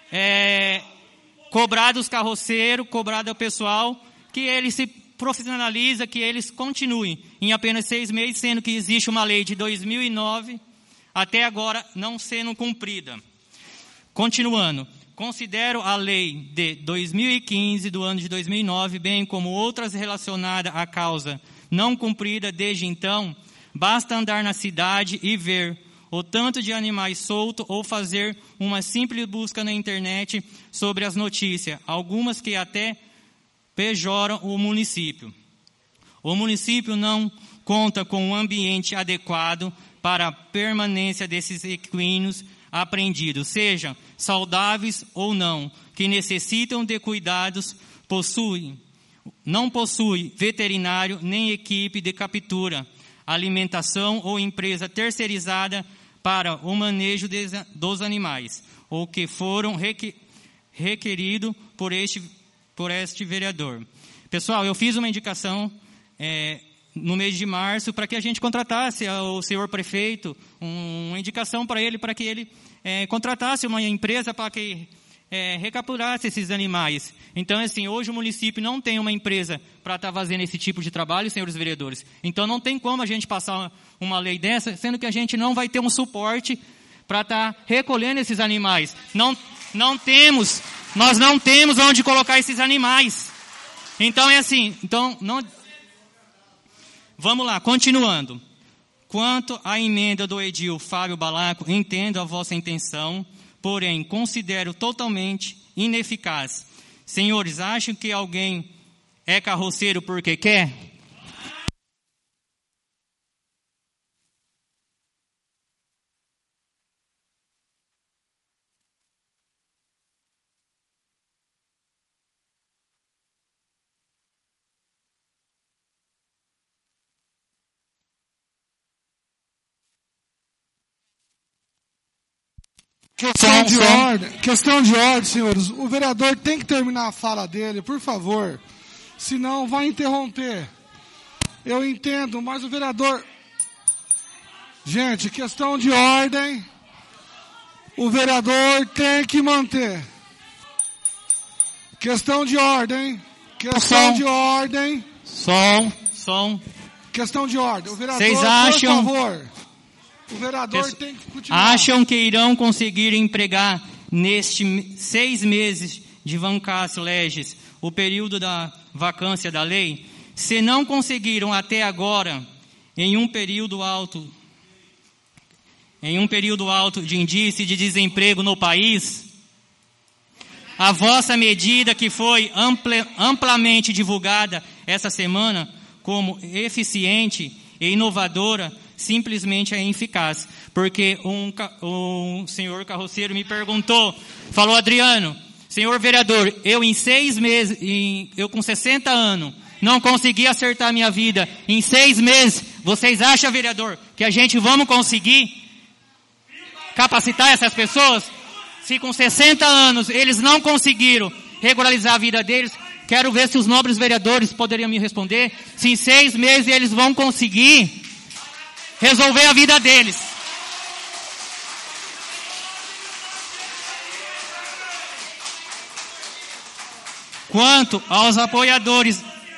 cobrar dos carroceiros, cobrar do pessoal, que eles se profissionalizem, que eles continuem em apenas 6 meses, sendo que existe uma lei de 2009 até agora não sendo cumprida. Continuando, considero a lei de 2015 do ano de 2009, bem como outras relacionadas à causa não cumprida desde então. Basta andar na cidade e ver o tanto de animais soltos ou fazer uma simples busca na internet sobre as notícias, algumas que até pejoram o município. O município não conta com um ambiente adequado para a permanência desses equinos apreendidos, sejam saudáveis ou não, que necessitam de cuidados, não possui veterinário nem equipe de captura, alimentação ou empresa terceirizada para o manejo dos animais, ou que foram requeridos por este vereador. Pessoal, eu fiz uma indicação no mês de março para que a gente contratasse ao senhor prefeito, uma indicação para que ele contratasse uma empresa para que recapturasse esses animais. Então, assim, hoje o município não tem uma empresa para estar fazendo esse tipo de trabalho, senhores vereadores. Então, não tem como a gente passar uma lei dessa, sendo que a gente não vai ter um suporte para estar recolhendo esses animais. Nós não temos onde colocar esses animais. Então, é assim, vamos lá, continuando. Quanto à emenda do edil Fábio Balaco, entendo a vossa intenção, porém, considero totalmente ineficaz. Senhores, acham que alguém é carroceiro porque quer? Questão de ordem, senhores. O vereador tem que terminar a fala dele, por favor. Senão vai interromper. Eu entendo, mas o vereador... Gente, questão de ordem. O vereador tem que manter. Questão de ordem. Questão de ordem. Som. Questão de ordem. O vereador, vocês acham... por favor. O vereador tem que continuar. Acham que irão conseguir empregar nestes 6 meses de vacância legis o período da vacância da lei? Se não conseguiram até agora, em um período alto de índice de desemprego no país, a vossa medida que foi amplamente divulgada essa semana como eficiente e inovadora simplesmente é ineficaz, porque um senhor carroceiro me perguntou, falou: Adriano, senhor vereador, eu em 6 meses, eu com 60 anos, não consegui acertar a minha vida, em 6 meses, vocês acham, vereador, que a gente vamos conseguir capacitar essas pessoas? Se com 60 anos eles não conseguiram regularizar a vida deles, quero ver se os nobres vereadores poderiam me responder, se em 6 meses eles vão conseguir resolver a vida deles. Quanto aos apoiadores,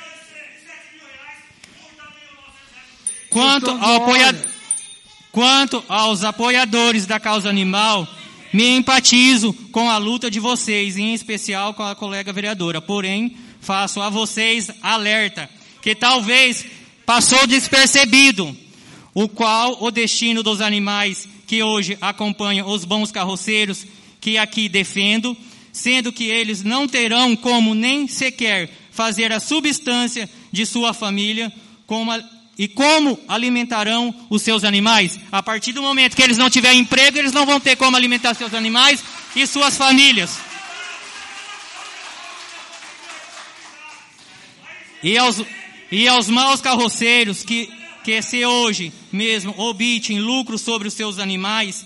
da causa animal, me empatizo com a luta de vocês, em especial com a colega vereadora. Porém, faço a vocês alerta, que talvez passou despercebido, o qual o destino dos animais que hoje acompanham os bons carroceiros que aqui defendo, sendo que eles não terão como nem sequer fazer a substância de sua família, como alimentarão os seus animais? A partir do momento que eles não tiverem emprego, eles não vão ter como alimentar seus animais e suas famílias. E aos maus carroceiros que se hoje mesmo obtem lucro sobre os seus animais,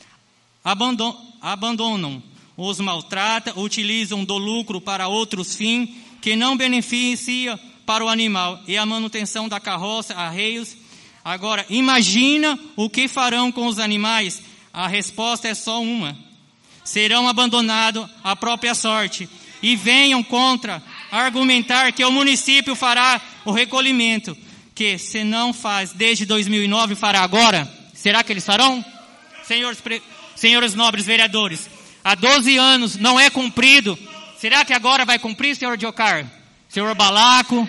abandonam, os maltratam, utilizam do lucro para outros fins que não beneficia para o animal e a manutenção da carroça, arreios. Agora, imagina o que farão com os animais? A resposta é só uma: serão abandonados à própria sorte. E venham contra argumentar que o município fará o recolhimento, que se não faz desde 2009, fará agora? Será que eles farão? Senhores nobres vereadores, há 12 anos não é cumprido. Será que agora vai cumprir, senhor Diocar? Senhor Balaco?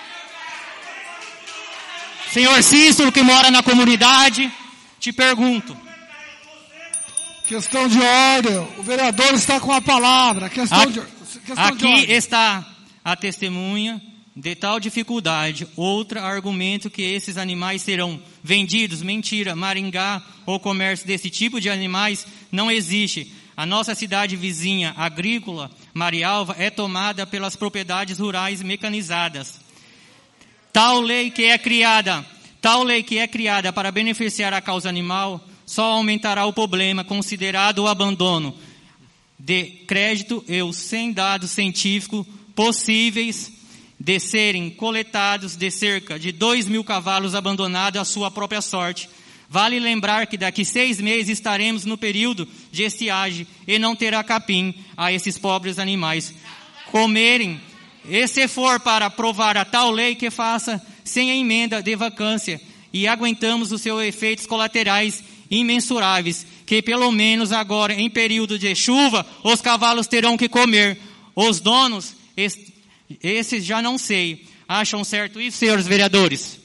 Senhor Cícero, que mora na comunidade? Te pergunto. Questão de ordem. O vereador está com a palavra. Aqui está a testemunha de tal dificuldade. Outro argumento que esses animais serão vendidos, mentira, Maringá ou comércio desse tipo de animais não existe. A nossa cidade vizinha, agrícola, Marialva, é tomada pelas propriedades rurais mecanizadas. Tal lei que é criada para beneficiar a causa animal só aumentará o problema, considerado o abandono de crédito e os sem dados científicos possíveis de serem coletados de cerca de 2.000 cavalos abandonados à sua própria sorte. Vale lembrar que daqui 6 meses estaremos no período de estiagem e não terá capim a esses pobres animais comerem. E se for para aprovar a tal lei, que faça sem a emenda de vacância e aguentamos os seus efeitos colaterais imensuráveis, que pelo menos agora em período de chuva os cavalos terão que comer. Os donos, esses já não sei. Acham certo isso, senhores vereadores?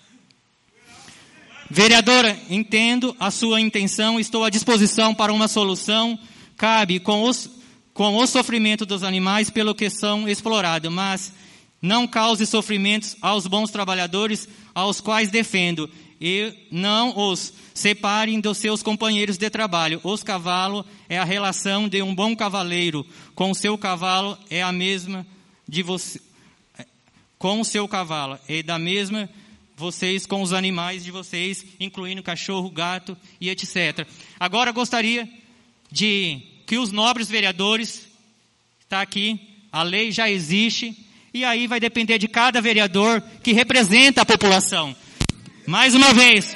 Vereadora, entendo a sua intenção, estou à disposição para uma solução. Cabe com o sofrimento dos animais pelo que são explorados, mas não cause sofrimentos aos bons trabalhadores, aos quais defendo, e não os separem dos seus companheiros de trabalho. Os cavalos é a relação de um bom cavaleiro com o seu cavalo, é a mesma de você com o seu cavalo, é da mesma vocês com os animais de vocês, incluindo cachorro, gato e etc. Agora gostaria de que os nobres vereadores, está aqui, a lei já existe, e aí vai depender de cada vereador que representa a população. Mais uma vez,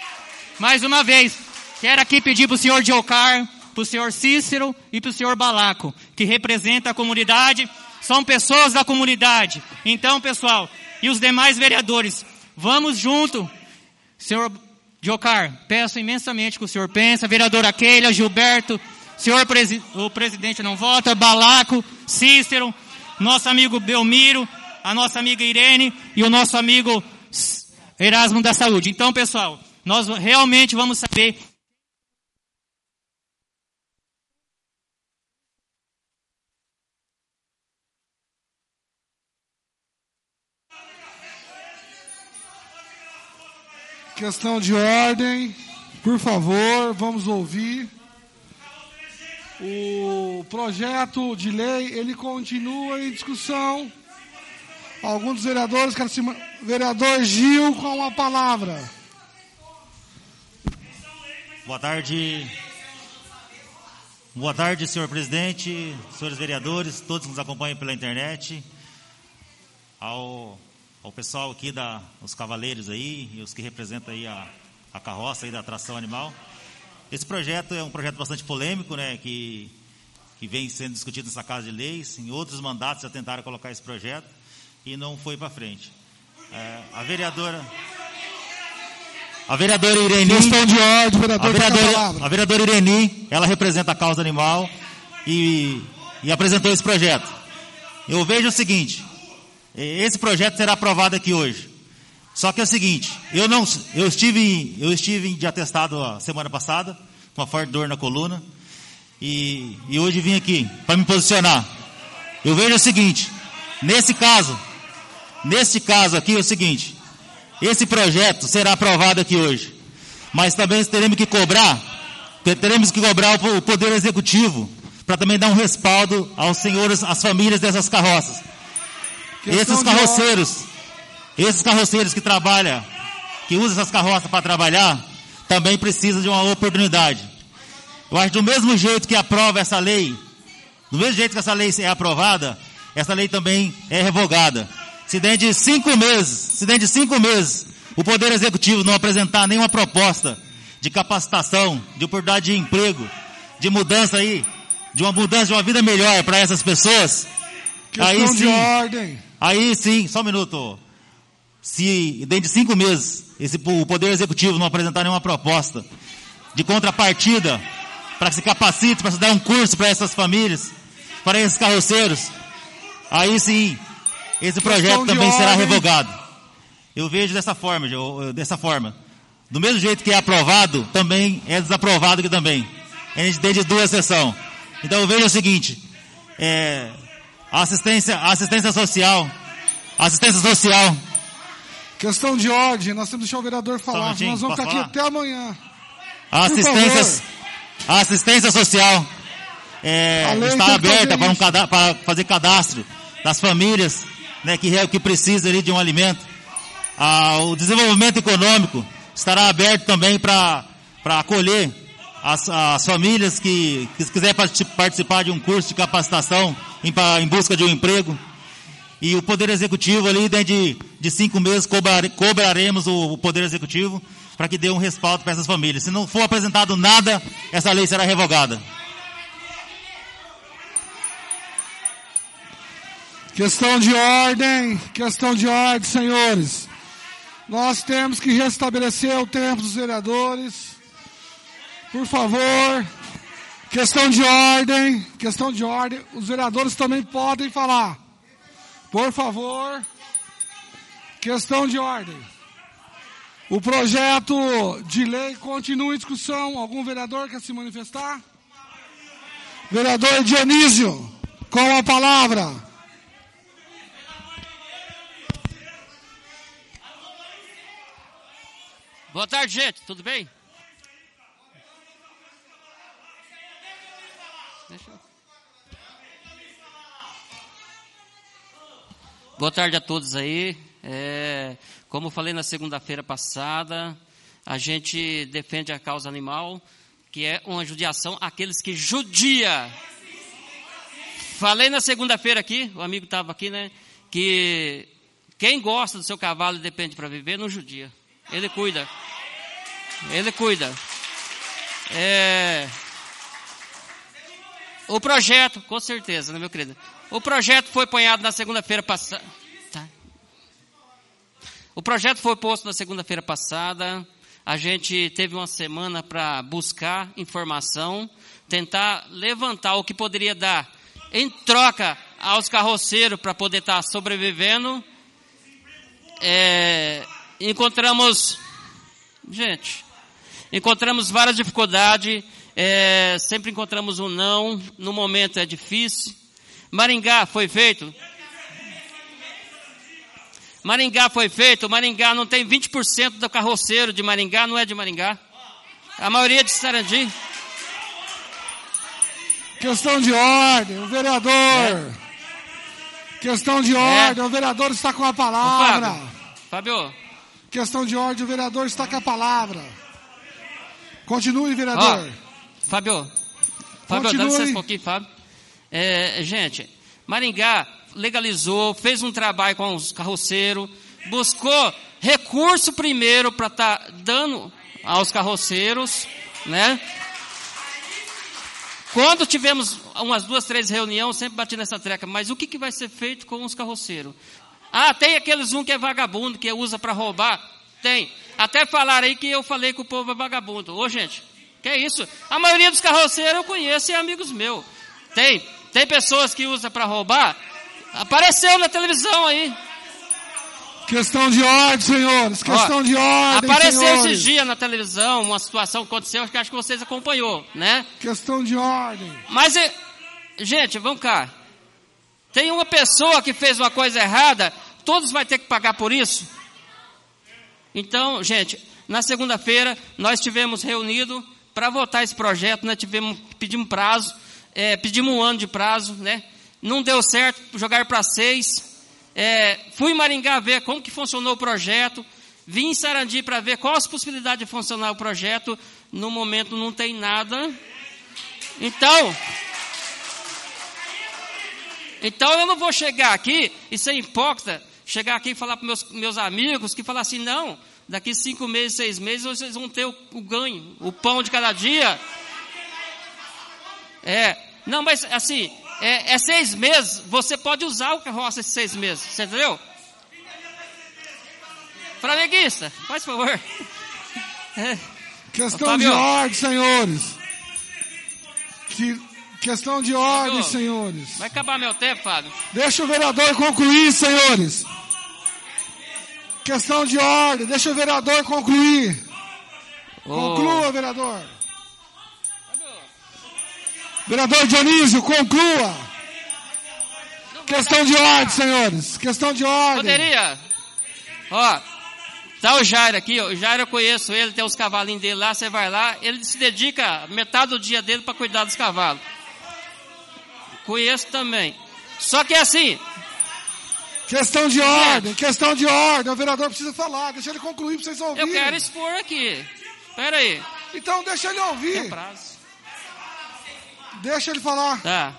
quero aqui pedir para o senhor Diocar, para o senhor Cícero e para o senhor Balaco, que representa a comunidade, são pessoas da comunidade. Então, pessoal, e os demais vereadores, vamos junto. Senhor Diocar, peço imensamente que o senhor pense, a vereadora Keila, Gilberto, o presidente não vota, Balaco, Cícero, nosso amigo Belmiro, a nossa amiga Irene e o nosso amigo Erasmo da Saúde. Então, pessoal, nós realmente vamos saber. Questão de ordem, por favor, vamos ouvir. O projeto de lei, ele continua em discussão. Alguns dos vereadores querem se... Vereador Gil, com a palavra. Boa tarde. Boa tarde, senhor presidente, senhores vereadores, todos que nos acompanham pela internet. Ao pessoal aqui os cavaleiros aí, e os que representam aí a carroça aí da atração animal. Esse projeto é um projeto bastante polêmico, né, que vem sendo discutido nessa Casa de Leis. Em outros mandatos já tentaram colocar esse projeto e não foi para frente. A vereadora Irene, questão de ordem, a vereadora Irene, ela representa a causa animal e apresentou esse projeto. Eu vejo o seguinte, esse projeto será aprovado aqui hoje. Só que é o seguinte, eu estive de atestado a semana passada, com uma forte dor na coluna, e hoje vim aqui para me posicionar. Eu vejo o seguinte, nesse caso aqui é o seguinte, esse projeto será aprovado aqui hoje, mas também teremos que cobrar o Poder Executivo para também dar um respaldo aos senhores, às famílias dessas carroças. Esses carroceiros que trabalham, que usam essas carroças para trabalhar, também precisam de uma oportunidade. Eu acho que do mesmo jeito que aprova essa lei, do mesmo jeito que essa lei é aprovada, essa lei também é revogada. Se dentro de 5 meses, o Poder Executivo não apresentar nenhuma proposta de capacitação, de oportunidade de emprego, de mudança aí, de uma vida melhor para essas pessoas, aí sim, só um minuto. Se dentro de 5 meses o Poder Executivo não apresentar nenhuma proposta de contrapartida para que se capacite, para se dar um curso para essas famílias, para esses carroceiros, aí sim, esse projeto também será revogado. Eu vejo dessa forma. Do mesmo jeito que é aprovado, também é desaprovado aqui também. A gente tem de 2 sessões. Então eu vejo o seguinte, a assistência social, Assistência social. Questão de ordem, nós temos que deixar o vereador falar, nós vamos estar aqui até amanhã. A assistência social está aberta para fazer cadastro das famílias, né, que precisam ali de um alimento. O desenvolvimento econômico estará aberto também para acolher as famílias que quiserem participar de um curso de capacitação em busca de um emprego. E o Poder Executivo ali, dentro de 5 meses, cobraremos o Poder Executivo para que dê um respaldo para essas famílias. Se não for apresentado nada, essa lei será revogada. Questão de ordem, senhores. Nós temos que restabelecer o tempo dos vereadores. Por favor. Questão de ordem. Os vereadores também podem falar. Por favor. Questão de ordem. O projeto de lei continua em discussão. Algum vereador quer se manifestar? Vereador Dionísio, com a palavra. Boa tarde, gente. Tudo bem? Boa tarde a todos aí. Como eu falei na segunda-feira passada, a gente defende a causa animal, que é uma judiação àqueles que judia. Falei na segunda-feira aqui, o amigo estava aqui, né? Que quem gosta do seu cavalo e depende para viver, não judia. Ele cuida. O projeto, com certeza, né, meu querido? O projeto foi ponhado na segunda-feira passada. Tá. O projeto foi posto na segunda-feira passada. A gente teve uma semana para buscar informação, tentar levantar o que poderia dar em troca aos carroceiros para poder estar sobrevivendo. Encontramos várias dificuldades, sempre encontramos um não, no momento é difícil. Maringá foi feito, Maringá não tem 20% do carroceiro de Maringá, não é de Maringá, a maioria é de Sarandi. Questão de ordem, o vereador. Questão de ordem, o vereador está com a palavra. Fábio. Questão de ordem, o vereador está com a palavra. Continue, vereador. Fábio, dá licença um pouquinho, Fábio. Gente, Maringá legalizou, fez um trabalho com os carroceiros, buscou recurso primeiro para estar dando aos carroceiros, né? Quando tivemos umas 2, 3 reuniões, sempre bati nessa treca, mas o que vai ser feito com os carroceiros? Tem aqueles que é vagabundo, que usa para roubar. Tem. Até falaram aí que eu falei que o povo é vagabundo. Ô, gente, que é isso? A maioria dos carroceiros eu conheço e é amigos meus. Tem pessoas que usam para roubar. Apareceu na televisão aí. Questão de ordem, senhores. Questão de ordem, apareceu senhores. Esses dias na televisão uma situação que aconteceu, acho que vocês acompanhou, né? Questão de ordem. Mas, gente, vamos cá. Tem uma pessoa que fez uma coisa errada, todos vão ter que pagar por isso? Então, gente, na segunda-feira nós tivemos reunido para votar esse projeto, né? Pedimos prazo, pedimos 1 ano de prazo, né? Não deu certo, jogaram para 6. Fui em Maringá ver como que funcionou o projeto, vim em Sarandi para ver qual as possibilidades de funcionar o projeto. No momento não tem nada. Então eu não vou chegar aqui e ser hipócrita, chegar aqui e falar para meus amigos que falar assim, não, daqui 5 meses, 6 meses, vocês vão ter o ganho, o pão de cada dia. Não, mas assim, 6 meses, você pode usar o carroça esses 6 meses, você entendeu? Flamenguista, faz favor. Questão de ordem, senhores. Questão de ordem, Fábio, senhores. Vai acabar meu tempo, Fábio. Deixa o vereador concluir, senhores. Questão de ordem, deixa o vereador concluir. Conclua, vereador. Vereador Dionísio, conclua. Questão de ordem, senhores. Questão de ordem. Poderia? Ó, tá o Jairo aqui, ó. O Jairo eu conheço ele, tem os cavalinhos dele lá, você vai lá, ele se dedica metade do dia dele para cuidar dos cavalos. Conheço também. Só que é assim. Questão de ordem, questão de ordem. O vereador precisa falar, deixa ele concluir para vocês ouvirem. Eu quero expor aqui. Espera aí. Então deixa ele ouvir. Tem prazo. Deixa ele falar. Tá.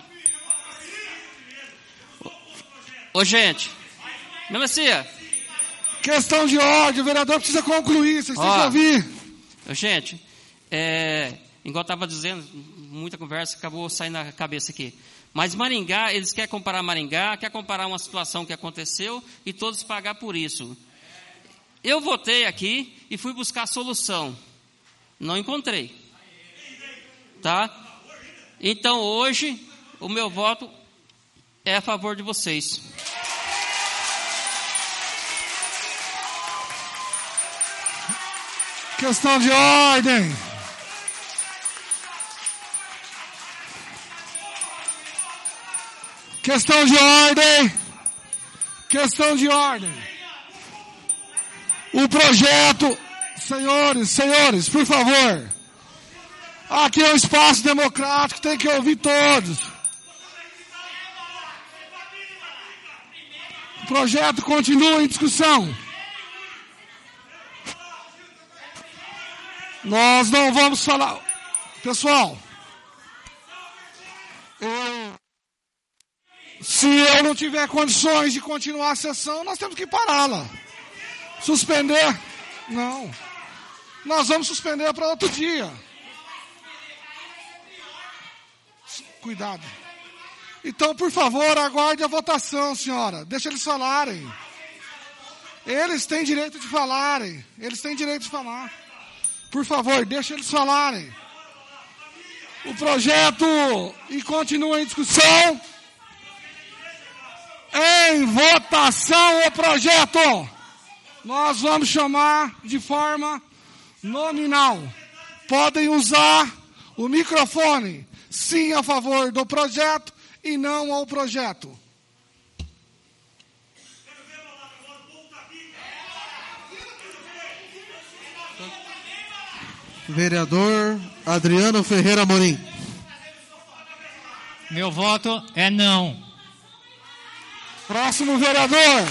Ô, gente. Melancia. Questão de ordem, o vereador precisa concluir, vocês têm que ouvir. Gente, igual eu estava dizendo, muita conversa, acabou saindo na cabeça aqui. Mas Maringá, eles querem comparar Maringá, querem comparar uma situação que aconteceu e todos pagar por isso. Eu votei aqui e fui buscar solução. Não encontrei. Tá? Então hoje, o meu voto é a favor de vocês. Questão de ordem. Questão de ordem. Questão de ordem. O projeto, senhores, por favor. Aqui é um espaço democrático, tem que ouvir todos. O projeto continua em discussão. Nós não vamos falar. Pessoal, se eu não tiver condições de continuar a sessão, nós temos que pará-la. Suspender? Não. Nós vamos suspender para outro dia. Cuidado. Então, por favor, aguarde a votação, senhora. Deixa eles falarem. Eles têm direito de falarem. Eles têm direito de falar. Por favor, deixa eles falarem. O projeto e continua em discussão. Em votação o projeto. Nós vamos chamar de forma nominal. Podem usar o microfone. Sim a favor do projeto e não ao projeto. Vereador Adriano Ferreira Amorim. Meu voto é não. Próximo vereador.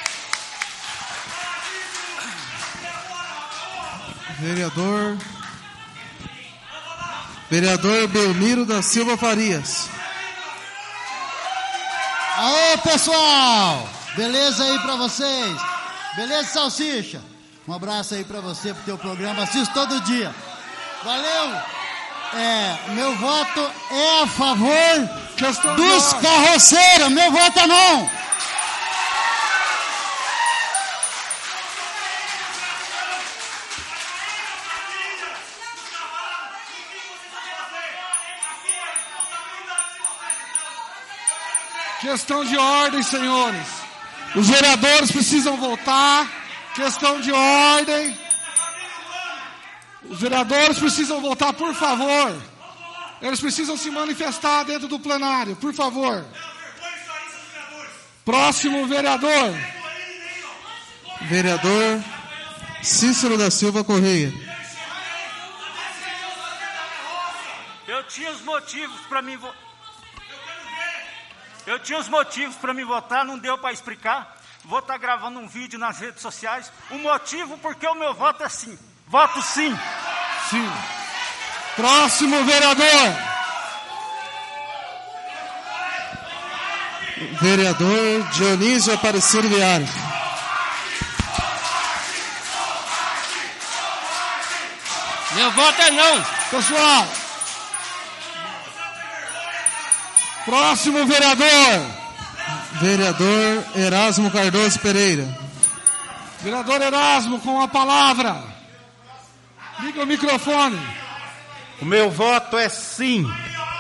Vereador Belmiro da Silva Farias. Aê, pessoal! Beleza aí pra vocês? Beleza, Salsicha? Um abraço aí pra você, pro teu programa. Assisto todo dia. Valeu! Meu voto é a favor dos carroceiros. Meu voto é não. Questão de ordem, senhores. Os vereadores precisam votar. Questão de ordem. Os vereadores precisam votar, por favor. Eles precisam se manifestar dentro do plenário, por favor. Próximo vereador. Vereador Cícero da Silva Correia. Eu tinha os motivos para me votar. Eu tinha os motivos para me votar, não deu para explicar. Vou estar gravando um vídeo nas redes sociais. O motivo porque o meu voto é sim. Voto sim. Sim. Próximo vereador. Vereador Dionísio Aparecido Viário. Meu voto é não. Pessoal. Próximo vereador. Vereador Erasmo Cardoso Pereira. Vereador Erasmo, com a palavra. Liga o microfone. O meu voto é sim.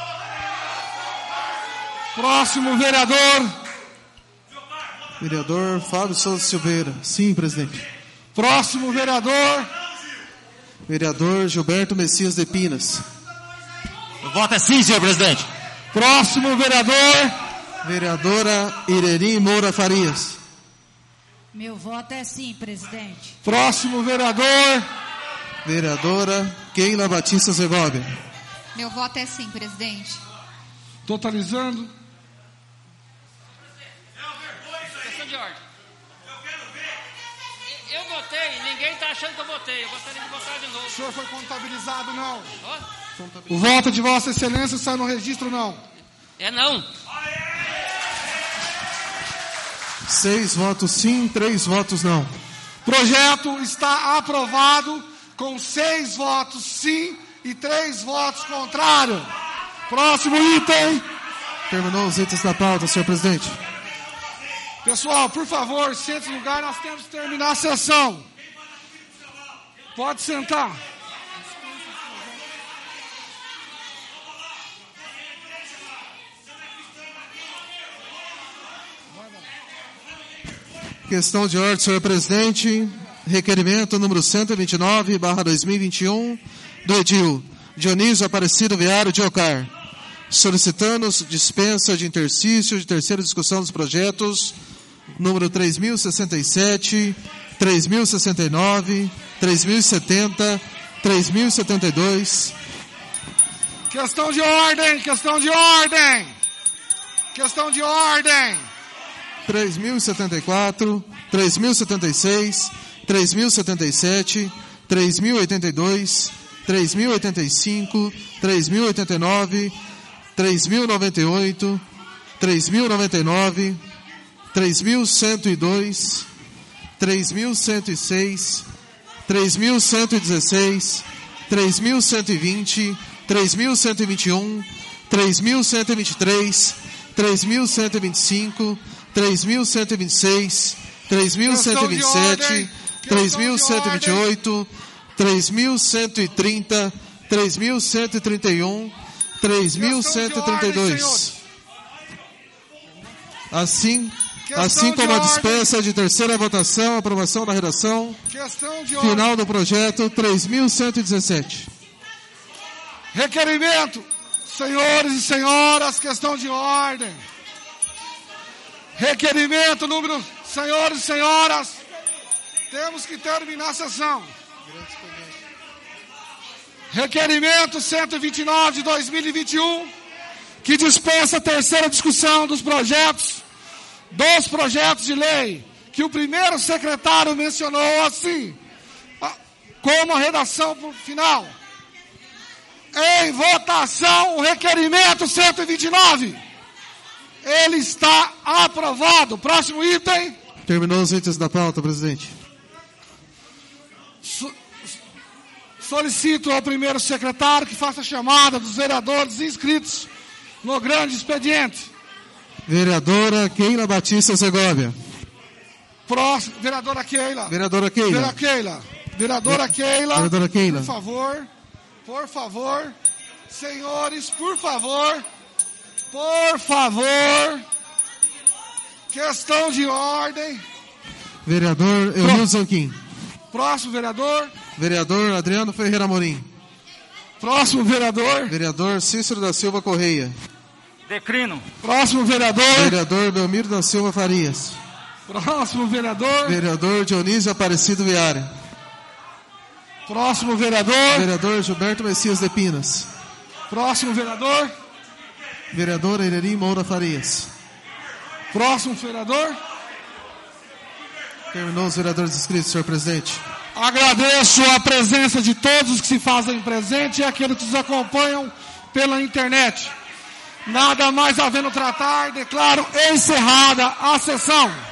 Próximo vereador. Vereador Fábio Souza Silveira. Sim, presidente. Próximo vereador. Vereador Gilberto Messias de Pinas. O voto é sim, senhor presidente. Próximo vereador. Vereadora Ireri Moura Farias. Meu voto é sim, presidente. Próximo vereador. Vereadora Keila Batista Segovia. Meu voto é sim, presidente. Totalizando. Questão de ordem. Eu votei, ninguém está achando que eu votei. Eu gostaria de votar de novo. O senhor foi contabilizado, não. Oh? O voto de Vossa Excelência sai no registro, não. É não. 6 votos sim, 3 votos não. Projeto está aprovado com 6 votos sim e 3 votos contrários. Próximo item. Terminou os itens da pauta, senhor presidente. Pessoal, por favor, sente no lugar, nós temos que terminar a sessão. Pode sentar. Questão de ordem, senhor presidente. Requerimento número 129/2021 do edil Dionísio Aparecido Viário de Ocar, solicitando dispensa de interstício de terceira discussão dos projetos número 3067, 3069, 3070, 3072. Questão de ordem, questão de ordem. Questão de ordem. 3074, 3076, 3077, 3082, 3085, 3089, 3098, 3099, 3102, 3106, 3116, 3120, 3121, 3123, 3125, 3126, 3127, 3128, 3130, 3131, 3132. Assim como a dispensa de terceira votação, aprovação da redação final do projeto 3117. Requerimento, senhores e senhoras, questão de ordem. Requerimento número, senhores e senhoras, temos que terminar a sessão. Requerimento 129 de 2021, que dispensa a terceira discussão dos projetos de lei, que o primeiro secretário mencionou assim, como a redação final. Em votação, o requerimento 129. Ele está aprovado. Próximo item. Terminou os itens da pauta, presidente. Solicito ao primeiro secretário que faça a chamada dos vereadores inscritos no grande expediente. Vereadora Keila Batista Segovia. Próximo, vereadora Keila. Vereadora Keila. Vereadora Keila. Vereadora Keila. Por favor, senhores, por favor, questão de ordem. Vereador Eunilson Zanquim. Próximo vereador. Vereador Adriano Ferreira Amorim. Próximo vereador. Vereador Cícero da Silva Correia. Declino. Próximo vereador. Vereador Belmiro da Silva Farias. Próximo vereador. Vereador Dionísio Aparecido Viário. Próximo vereador. Vereador Gilberto Messias de Pinas. Próximo vereador. Vereadora Ireri Moura Farias. Próximo vereador. Terminou os vereadores inscritos, senhor presidente. Agradeço a presença de todos os que se fazem presente e aqueles que nos acompanham pela internet. Nada mais havendo tratar, declaro encerrada a sessão.